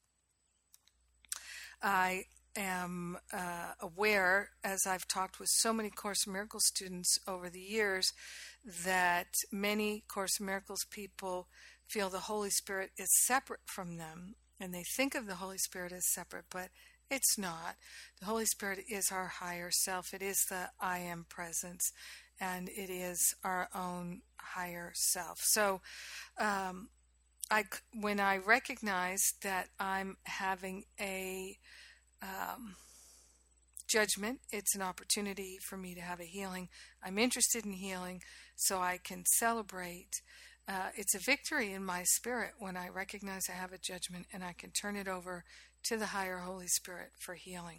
I am uh, aware, as I've talked with so many Course in Miracles students over the years, that many Course in Miracles people feel the Holy Spirit is separate from them, and they think of the Holy Spirit as separate, but it's not. The Holy Spirit is our higher self. It is the I Am presence, and it is our own higher self. So um, I, when I recognize that I'm having a um, judgment, it's an opportunity for me to have a healing. I'm interested in healing, so I can celebrate. Uh, it's a victory in my spirit when I recognize I have a judgment and I can turn it over to the higher Holy Spirit for healing.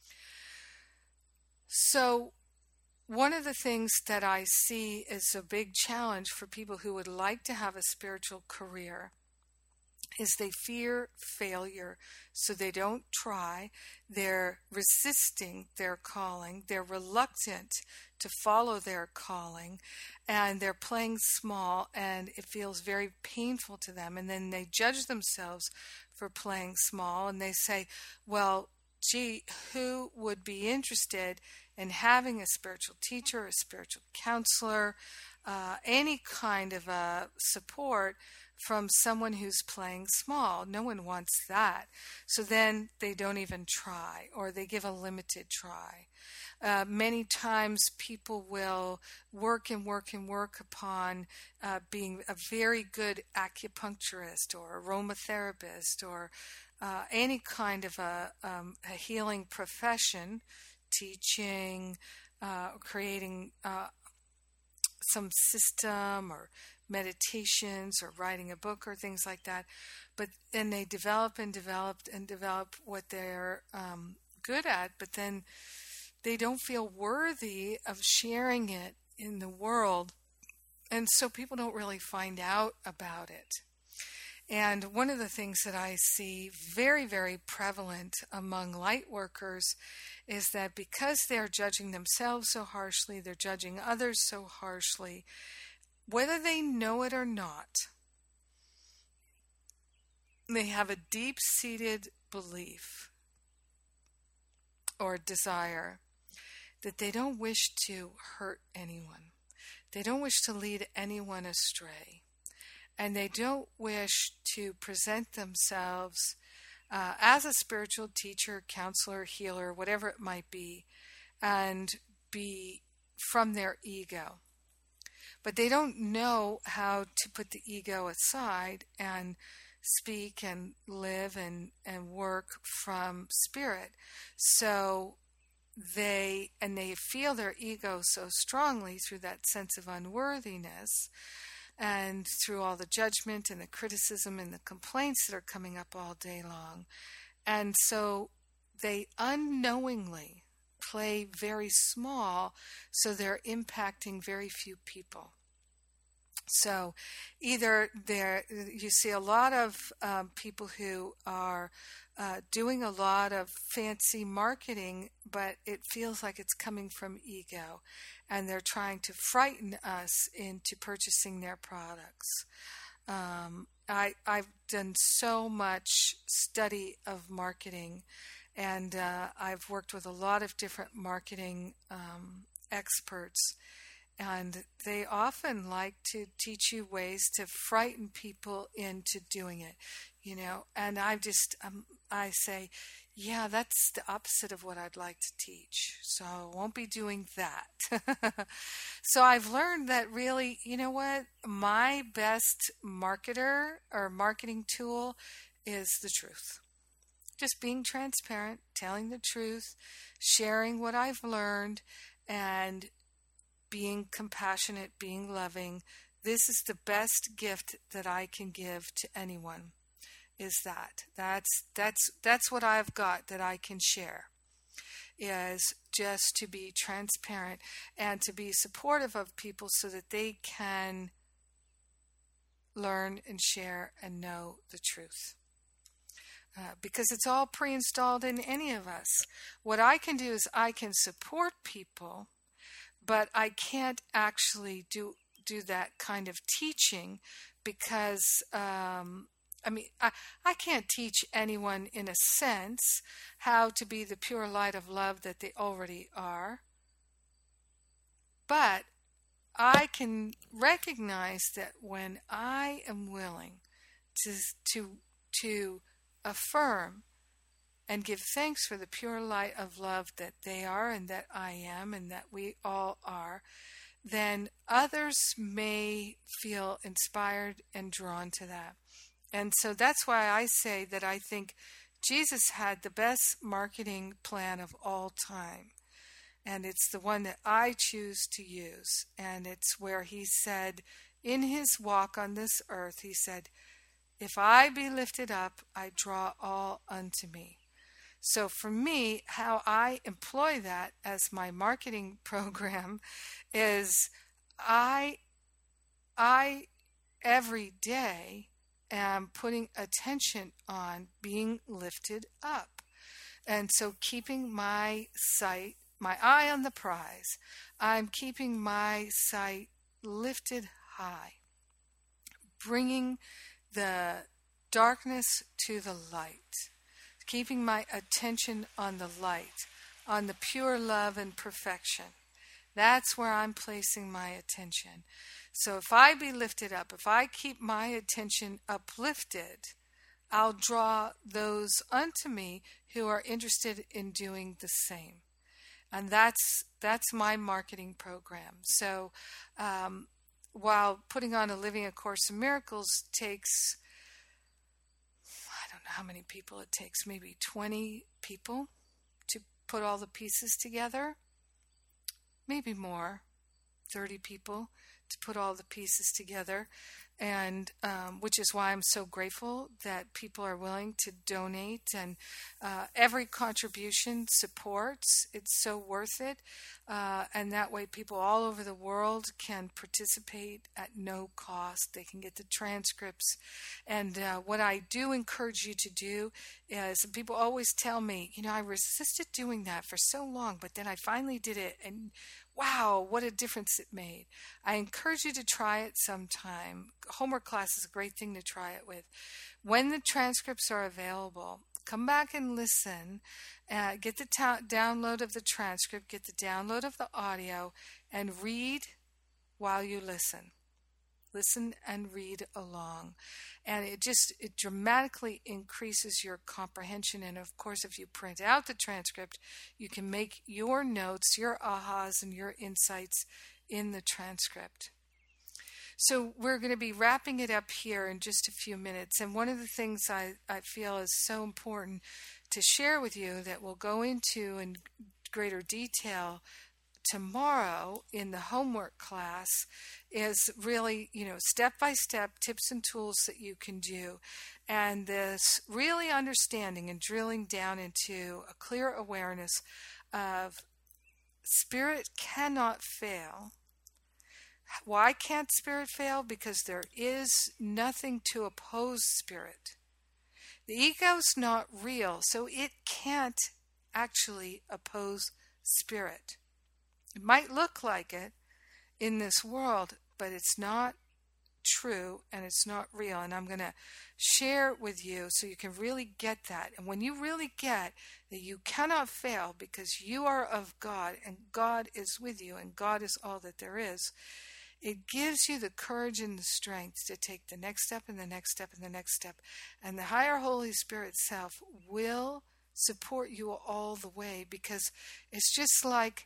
So one of the things that I see is a big challenge for people who would like to have a spiritual career is they fear failure, so they don't try. They're resisting their calling. They're reluctant to follow their calling, and they're playing small, and it feels very painful to them. And then they judge themselves for playing small, and they say, well, gee, who would be interested in having a spiritual teacher, a spiritual counselor, uh, any kind of a support from someone who's playing small? No one wants that. So then they don't even try, or they give a limited try. Uh, many times people will work and work and work upon uh, being a very good acupuncturist or aromatherapist or uh, any kind of a, um, a healing profession, teaching, uh, creating uh, some system or meditations or writing a book or things like that. But then they develop and develop and develop what they're um, good at, but then they don't feel worthy of sharing it in the world. And so people don't really find out about it. And one of the things that I see very, very prevalent among light workers is that because they're judging themselves so harshly, they're judging others so harshly, whether they know it or not, they have a deep-seated belief or desire that they don't wish to hurt anyone. They don't wish to lead anyone astray. And they don't wish to present themselves uh, as a spiritual teacher, counselor, healer, whatever it might be, and be from their ego. But they don't know how to put the ego aside and speak and live and, and work from spirit. So they, and they feel their ego so strongly through that sense of unworthiness and through all the judgment and the criticism and the complaints that are coming up all day long. And so they unknowingly play very small, so they're impacting very few people. So either there, you see a lot of um, people who are uh, doing a lot of fancy marketing, but it feels like it's coming from ego, and they're trying to frighten us into purchasing their products. Um, I, I've done so much study of marketing, and uh, I've worked with a lot of different marketing um, experts. And they often like to teach you ways to frighten people into doing it, you know. And I just, um, I say, yeah, that's the opposite of what I'd like to teach. So I won't be doing that. So I've learned that really, you know what, my best marketer or marketing tool is the truth. Just being transparent, telling the truth, sharing what I've learned, and being compassionate, being loving. This is the best gift that I can give to anyone, is that. That's that's that's what I've got that I can share, is just to be transparent and to be supportive of people so that they can learn and share and know the truth. Uh, because it's all pre-installed in any of us. What I can do is I can support people, but I can't actually do do that kind of teaching because, um, I mean, I, I can't teach anyone in a sense how to be the pure light of love that they already are. But I can recognize that when I am willing to to to affirm and give thanks for the pure light of love that they are and that I am and that we all are, then others may feel inspired and drawn to that. And so that's why I say that I think Jesus had the best marketing plan of all time. And it's the one that I choose to use. And it's where he said, in his walk on this earth, he said, if I be lifted up, I draw all unto me. So for me, how I employ that as my marketing program is I, I every day am putting attention on being lifted up. And so keeping my sight, my eye on the prize, I'm keeping my sight lifted high, bringing the darkness to the light, keeping my attention on the light, on the pure love and perfection. That's where I'm placing my attention. So if I be lifted up, if I keep my attention uplifted, I'll draw those unto me who are interested in doing the same. And that's that's my marketing program. So um, while putting on a Living A Course in Miracles takes, I don't know how many people it takes, maybe twenty people to put all the pieces together, maybe more, thirty people to put all the pieces together, and um, which is why I'm so grateful that people are willing to donate, and uh, every contribution supports. It's so worth it, uh, and that way people all over the world can participate at no cost. They can get the transcripts, and uh, what I do encourage you to do is, people always tell me, you know, I resisted doing that for so long, but then I finally did it, and wow, what a difference it made. I encourage you to try it sometime. Homework class is a great thing to try it with. When the transcripts are available, come back and listen. Uh, get the ta- download of the transcript, get the download of the audio, and read while you listen. Listen and read along. And it just, it dramatically increases your comprehension. And of course, if you print out the transcript, you can make your notes, your ahas, and your insights in the transcript. So we're going to be wrapping it up here in just a few minutes. And one of the things I, I feel is so important to share with you that we'll go into in greater detail tomorrow in the homework class is really, you know, step-by-step tips and tools that you can do. And this really understanding and drilling down into a clear awareness of spirit cannot fail. Why can't spirit fail? Because there is nothing to oppose spirit. The ego's not real, so it can't actually oppose spirit. It might look like it in this world, but it's not true and it's not real. And I'm going to share it with you so you can really get that. And when you really get that you cannot fail because you are of God and God is with you and God is all that there is, it gives you the courage and the strength to take the next step and the next step and the next step. And the higher Holy Spirit self will support you all the way, because it's just like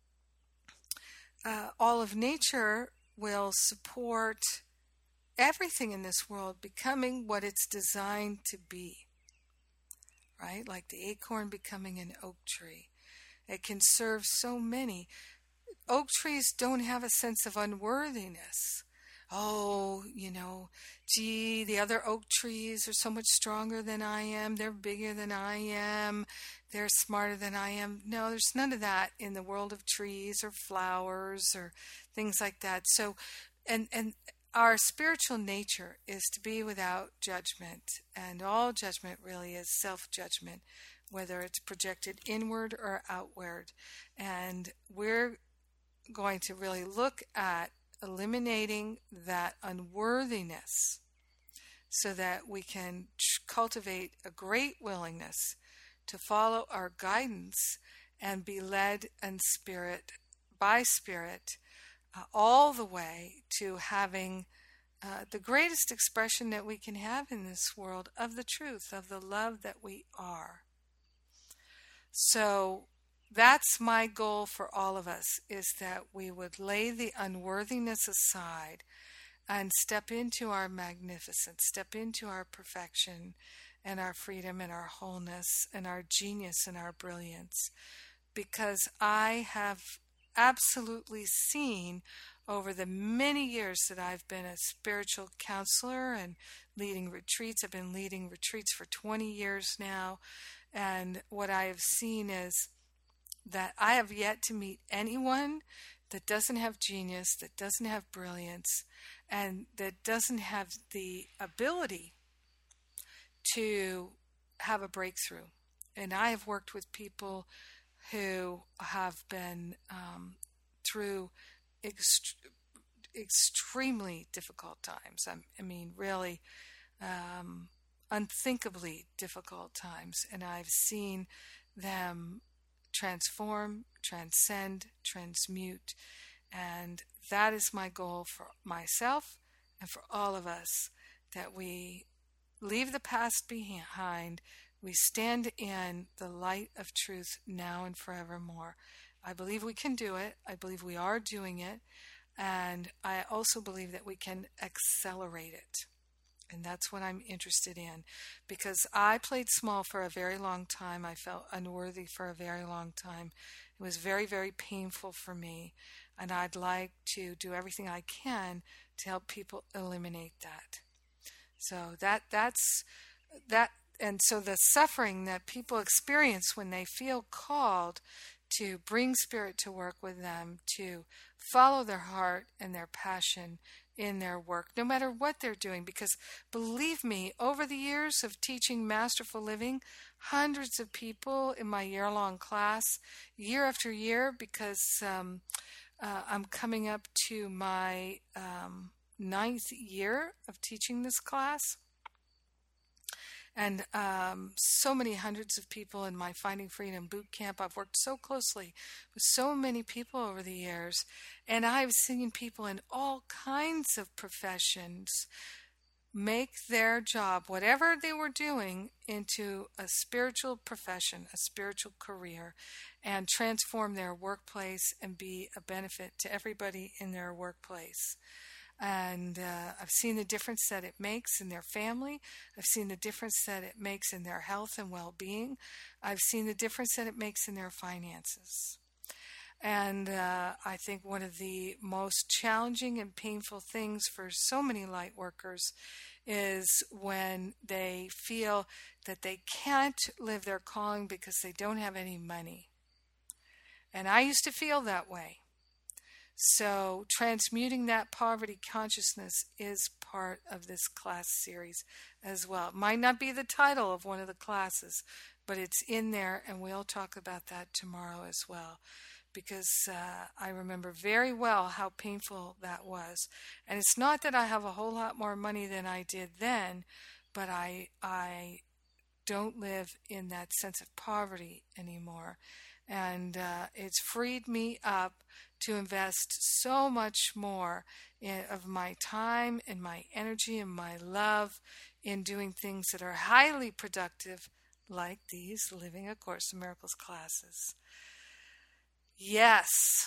uh, all of nature will support everything in this world becoming what it's designed to be, right? Like the acorn becoming an oak tree. It can serve so many. Oak trees don't have a sense of unworthiness. Oh, you know, gee, the other oak trees are so much stronger than I am. They're bigger than I am. They're smarter than I am. No, there's none of that in the world of trees or flowers or things like that. So, and, and our spiritual nature is to be without judgment. And all judgment really is self-judgment, whether it's projected inward or outward. And we're going to really look at eliminating that unworthiness so that we can cultivate a great willingness to follow our guidance and be led in spirit by spirit uh, all the way to having uh, the greatest expression that we can have in this world of the truth, of the love that we are. So that's my goal for all of us, is that we would lay the unworthiness aside and step into our magnificence, step into our perfection and our freedom and our wholeness and our genius and our brilliance. Because I have absolutely seen over the many years that I've been a spiritual counselor and leading retreats, I've been leading retreats for twenty years now, and what I have seen is that I have yet to meet anyone that doesn't have genius, that doesn't have brilliance, and that doesn't have the ability to have a breakthrough. And I have worked with people who have been um, through ext- extremely difficult times. I, I mean, really um, unthinkably difficult times. And I've seen them transform, transcend, transmute. And that is my goal for myself and for all of us, that we leave the past behind. We stand in the light of truth now and forevermore. I believe we can do it. I believe we are doing it. And I also believe that we can accelerate it. And that's what I'm interested in, because I played small for a very long time. I felt unworthy for a very long time. It was very, very painful for me. And I'd like to do everything I can to help people eliminate that. So that that's that. And so the suffering that people experience when they feel called to bring spirit to work with them, to follow their heart and their passion in their work, no matter what they're doing. Because believe me, over the years of teaching Masterful Living, hundreds of people in my year-long class, year after year, because um, uh, I'm coming up to my um, ninth year of teaching this class. And um, so many hundreds of people in my Finding Freedom boot camp. I've worked so closely with so many people over the years. And I've seen people in all kinds of professions make their job, whatever they were doing, into a spiritual profession, a spiritual career, and transform their workplace and be a benefit to everybody in their workplace. And uh, I've seen the difference that it makes in their family. I've seen the difference that it makes in their health and well-being. I've seen the difference that it makes in their finances. And uh, I think one of the most challenging and painful things for so many light workers is when they feel that they can't live their calling because they don't have any money. And I used to feel that way. So transmuting that poverty consciousness is part of this class series as well. It might not be the title of one of the classes, but it's in there, and we'll talk about that tomorrow as well. because uh, I remember very well how painful that was. And it's not that I have a whole lot more money than I did then, but I I don't live in that sense of poverty anymore. And uh, it's freed me up to invest so much more in, of my time and my energy and my love in doing things that are highly productive, like these Living A Course in Miracles classes. Yes.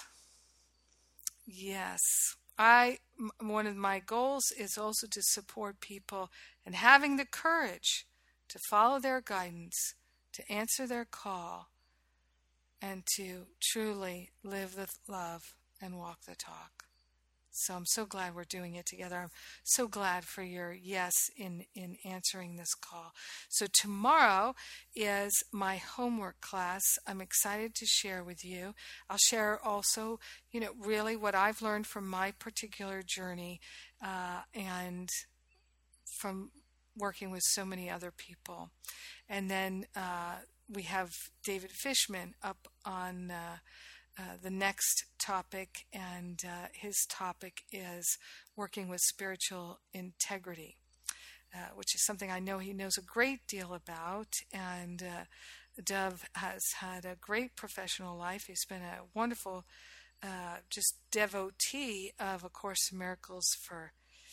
Yes. I, one of my goals is also to support people and having the courage to follow their guidance, to answer their call, and to truly live the love and walk the talk. So I'm so glad we're doing it together. I'm so glad for your yes in, in answering this call. So tomorrow is my homework class. I'm excited to share with you. I'll share also, you know, really what I've learned from my particular journey uh, and from working with so many other people. And then uh, we have David Fishman up on uh, uh, the next topic, and uh, his topic is working with spiritual integrity, uh, which is something I know he knows a great deal about. And uh, Dov has had a great professional life. He's been a wonderful uh, just devotee of A Course in Miracles for,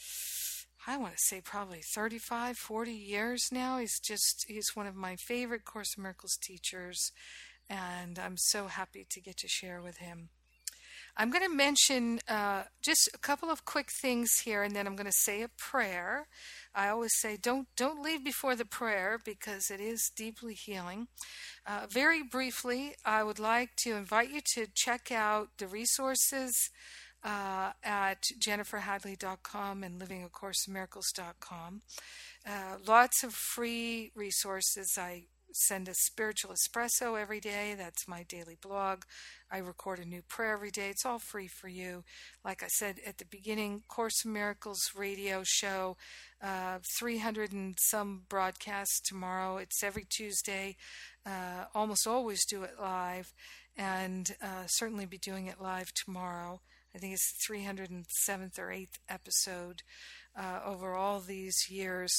I want to say probably thirty-five, forty years now. He's just, he's one of my favorite Course in Miracles teachers, and I'm so happy to get to share with him. I'm going to mention uh, just a couple of quick things here, and then I'm going to say a prayer. I always say don't don't leave before the prayer, because it is deeply healing. Uh, very briefly, I would like to invite you to check out the resources Uh, at jennifer hadley dot com and living a course in miracles dot com. Uh, lots of free resources. I send a spiritual espresso every day. That's my daily blog. I record a new prayer every day. It's all free for you. Like I said at the beginning, Course in Miracles radio show, uh, three hundred and some broadcasts tomorrow. It's every Tuesday. Uh, almost always do it live, and uh, certainly be doing it live tomorrow. I think it's the three hundred seventh or eighth episode uh, over all these years.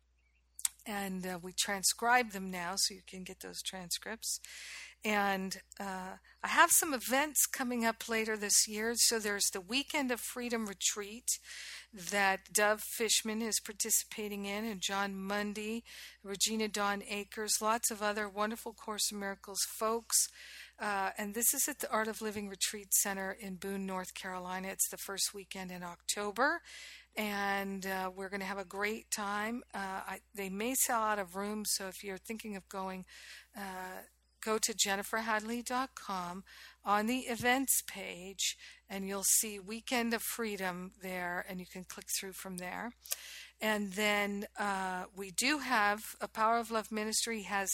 And uh, we transcribe them now, so you can get those transcripts. And uh, I have some events coming up later this year. So there's the Weekend of Freedom Retreat that Dov Fishman is participating in, and John Mundy, Regina Dawn Akers, lots of other wonderful Course in Miracles folks. Uh, and this is at the Art of Living Retreat Center in Boone, North Carolina. It's the first weekend in October, and uh, we're going to have a great time. Uh, I, they may sell out of rooms, so if you're thinking of going, uh, go to jennifer hadley dot com on the events page, and you'll see Weekend of Freedom there, and you can click through from there. And then uh, we do have a Power of Love Ministry has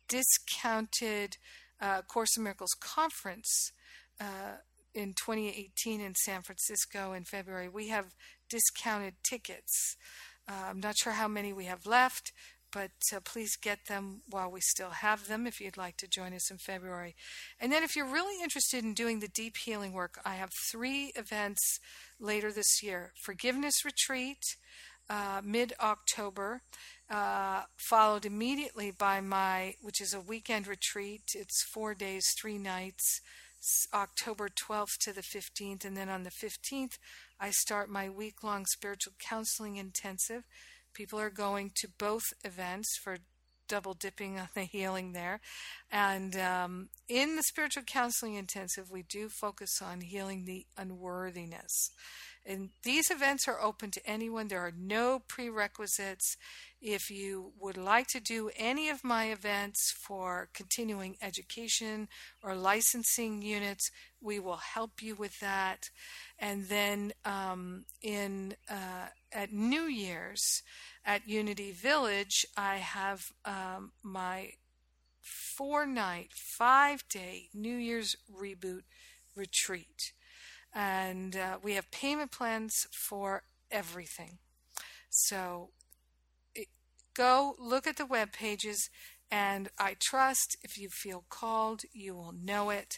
discounted Uh, Course in Miracles conference uh, in twenty eighteen in San Francisco in February. We have discounted tickets. Uh, I'm not sure how many we have left, but uh, please get them while we still have them if you'd like to join us in February. And then if you're really interested in doing the deep healing work, I have three events later this year. Forgiveness Retreat, uh, mid-October. Uh, followed immediately by my, which is a weekend retreat. It's four days, three nights, October twelfth to the fifteenth. And then on the fifteenth, I start my week-long spiritual counseling intensive. People are going to both events for double dipping on the healing there. And um, in the spiritual counseling intensive, we do focus on healing the unworthiness. And these events are open to anyone. There are no prerequisites. If you would like to do any of my events for continuing education or licensing units, we will help you with that. And then um, in uh, at New Year's at Unity Village, I have um, my four-night, five-day New Year's Reboot retreat. And uh, we have payment plans for everything. So it, go look at the web pages, and I trust if you feel called, you will know it.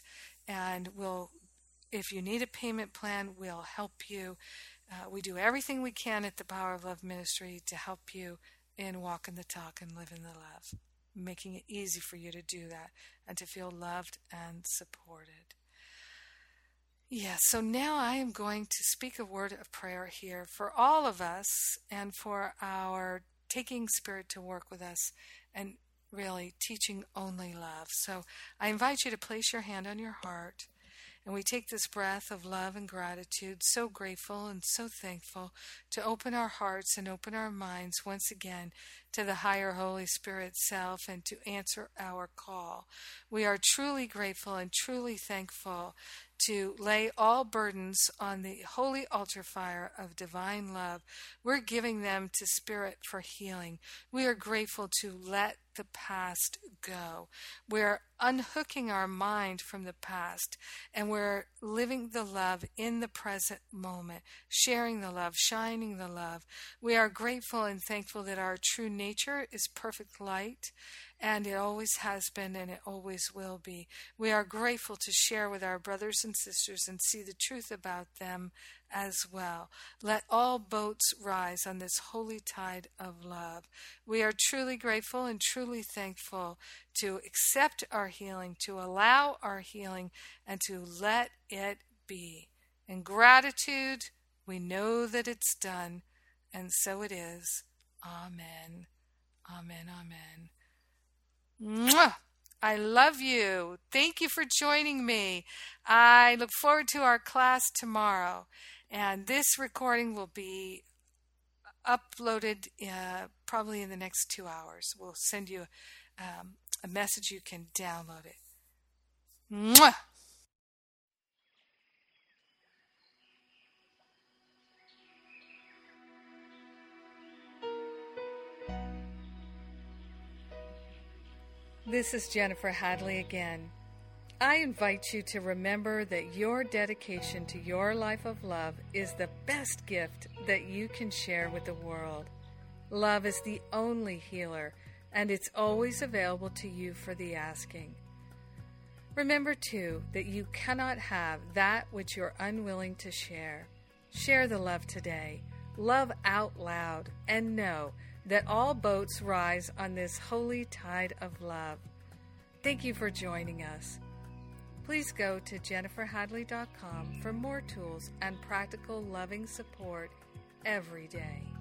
and we'll, if you need a payment plan, we'll help you. Uh, we do everything we can at the Power of Love Ministry to help you in walking the talk and living the love, making it easy for you to do that and to feel loved and supported. Yes, so now I am going to speak a word of prayer here for all of us and for our taking Spirit to work with us and really teaching only love. So I invite you to place your hand on your heart, and we take this breath of love and gratitude, so grateful and so thankful to open our hearts and open our minds once again to the higher Holy Spirit self and to answer our call. We are truly grateful and truly thankful to lay all burdens on the holy altar fire of divine love. We're giving them to Spirit for healing. We are grateful to let the past go. We're unhooking our mind from the past, and we're living the love in the present moment, sharing the love, shining the love. We are grateful and thankful that our true nature is perfect light, and it always has been and it always will be. We are grateful to share with our brothers and sisters and see the truth about them as well. Let all boats rise on this holy tide of love. We are truly grateful and truly thankful to accept our healing, to allow our healing, and to let it be. In gratitude, we know that it's done, and so it is. Amen. Amen. Amen. Mwah! I love you. Thank you for joining me. I look forward to our class tomorrow. And this recording will be uploaded uh, probably in the next two hours. We'll send you um, a message. You can download it. Mwah! This is Jennifer Hadley again. I invite you to remember that your dedication to your life of love is the best gift that you can share with the world. Love is the only healer, and it's always available to you for the asking. Remember, too, that you cannot have that which you're unwilling to share. Share the love today. Love out loud, and know that all boats rise on this holy tide of love. Thank you for joining us. Please go to jennifer hadley dot com for more tools and practical loving support every day.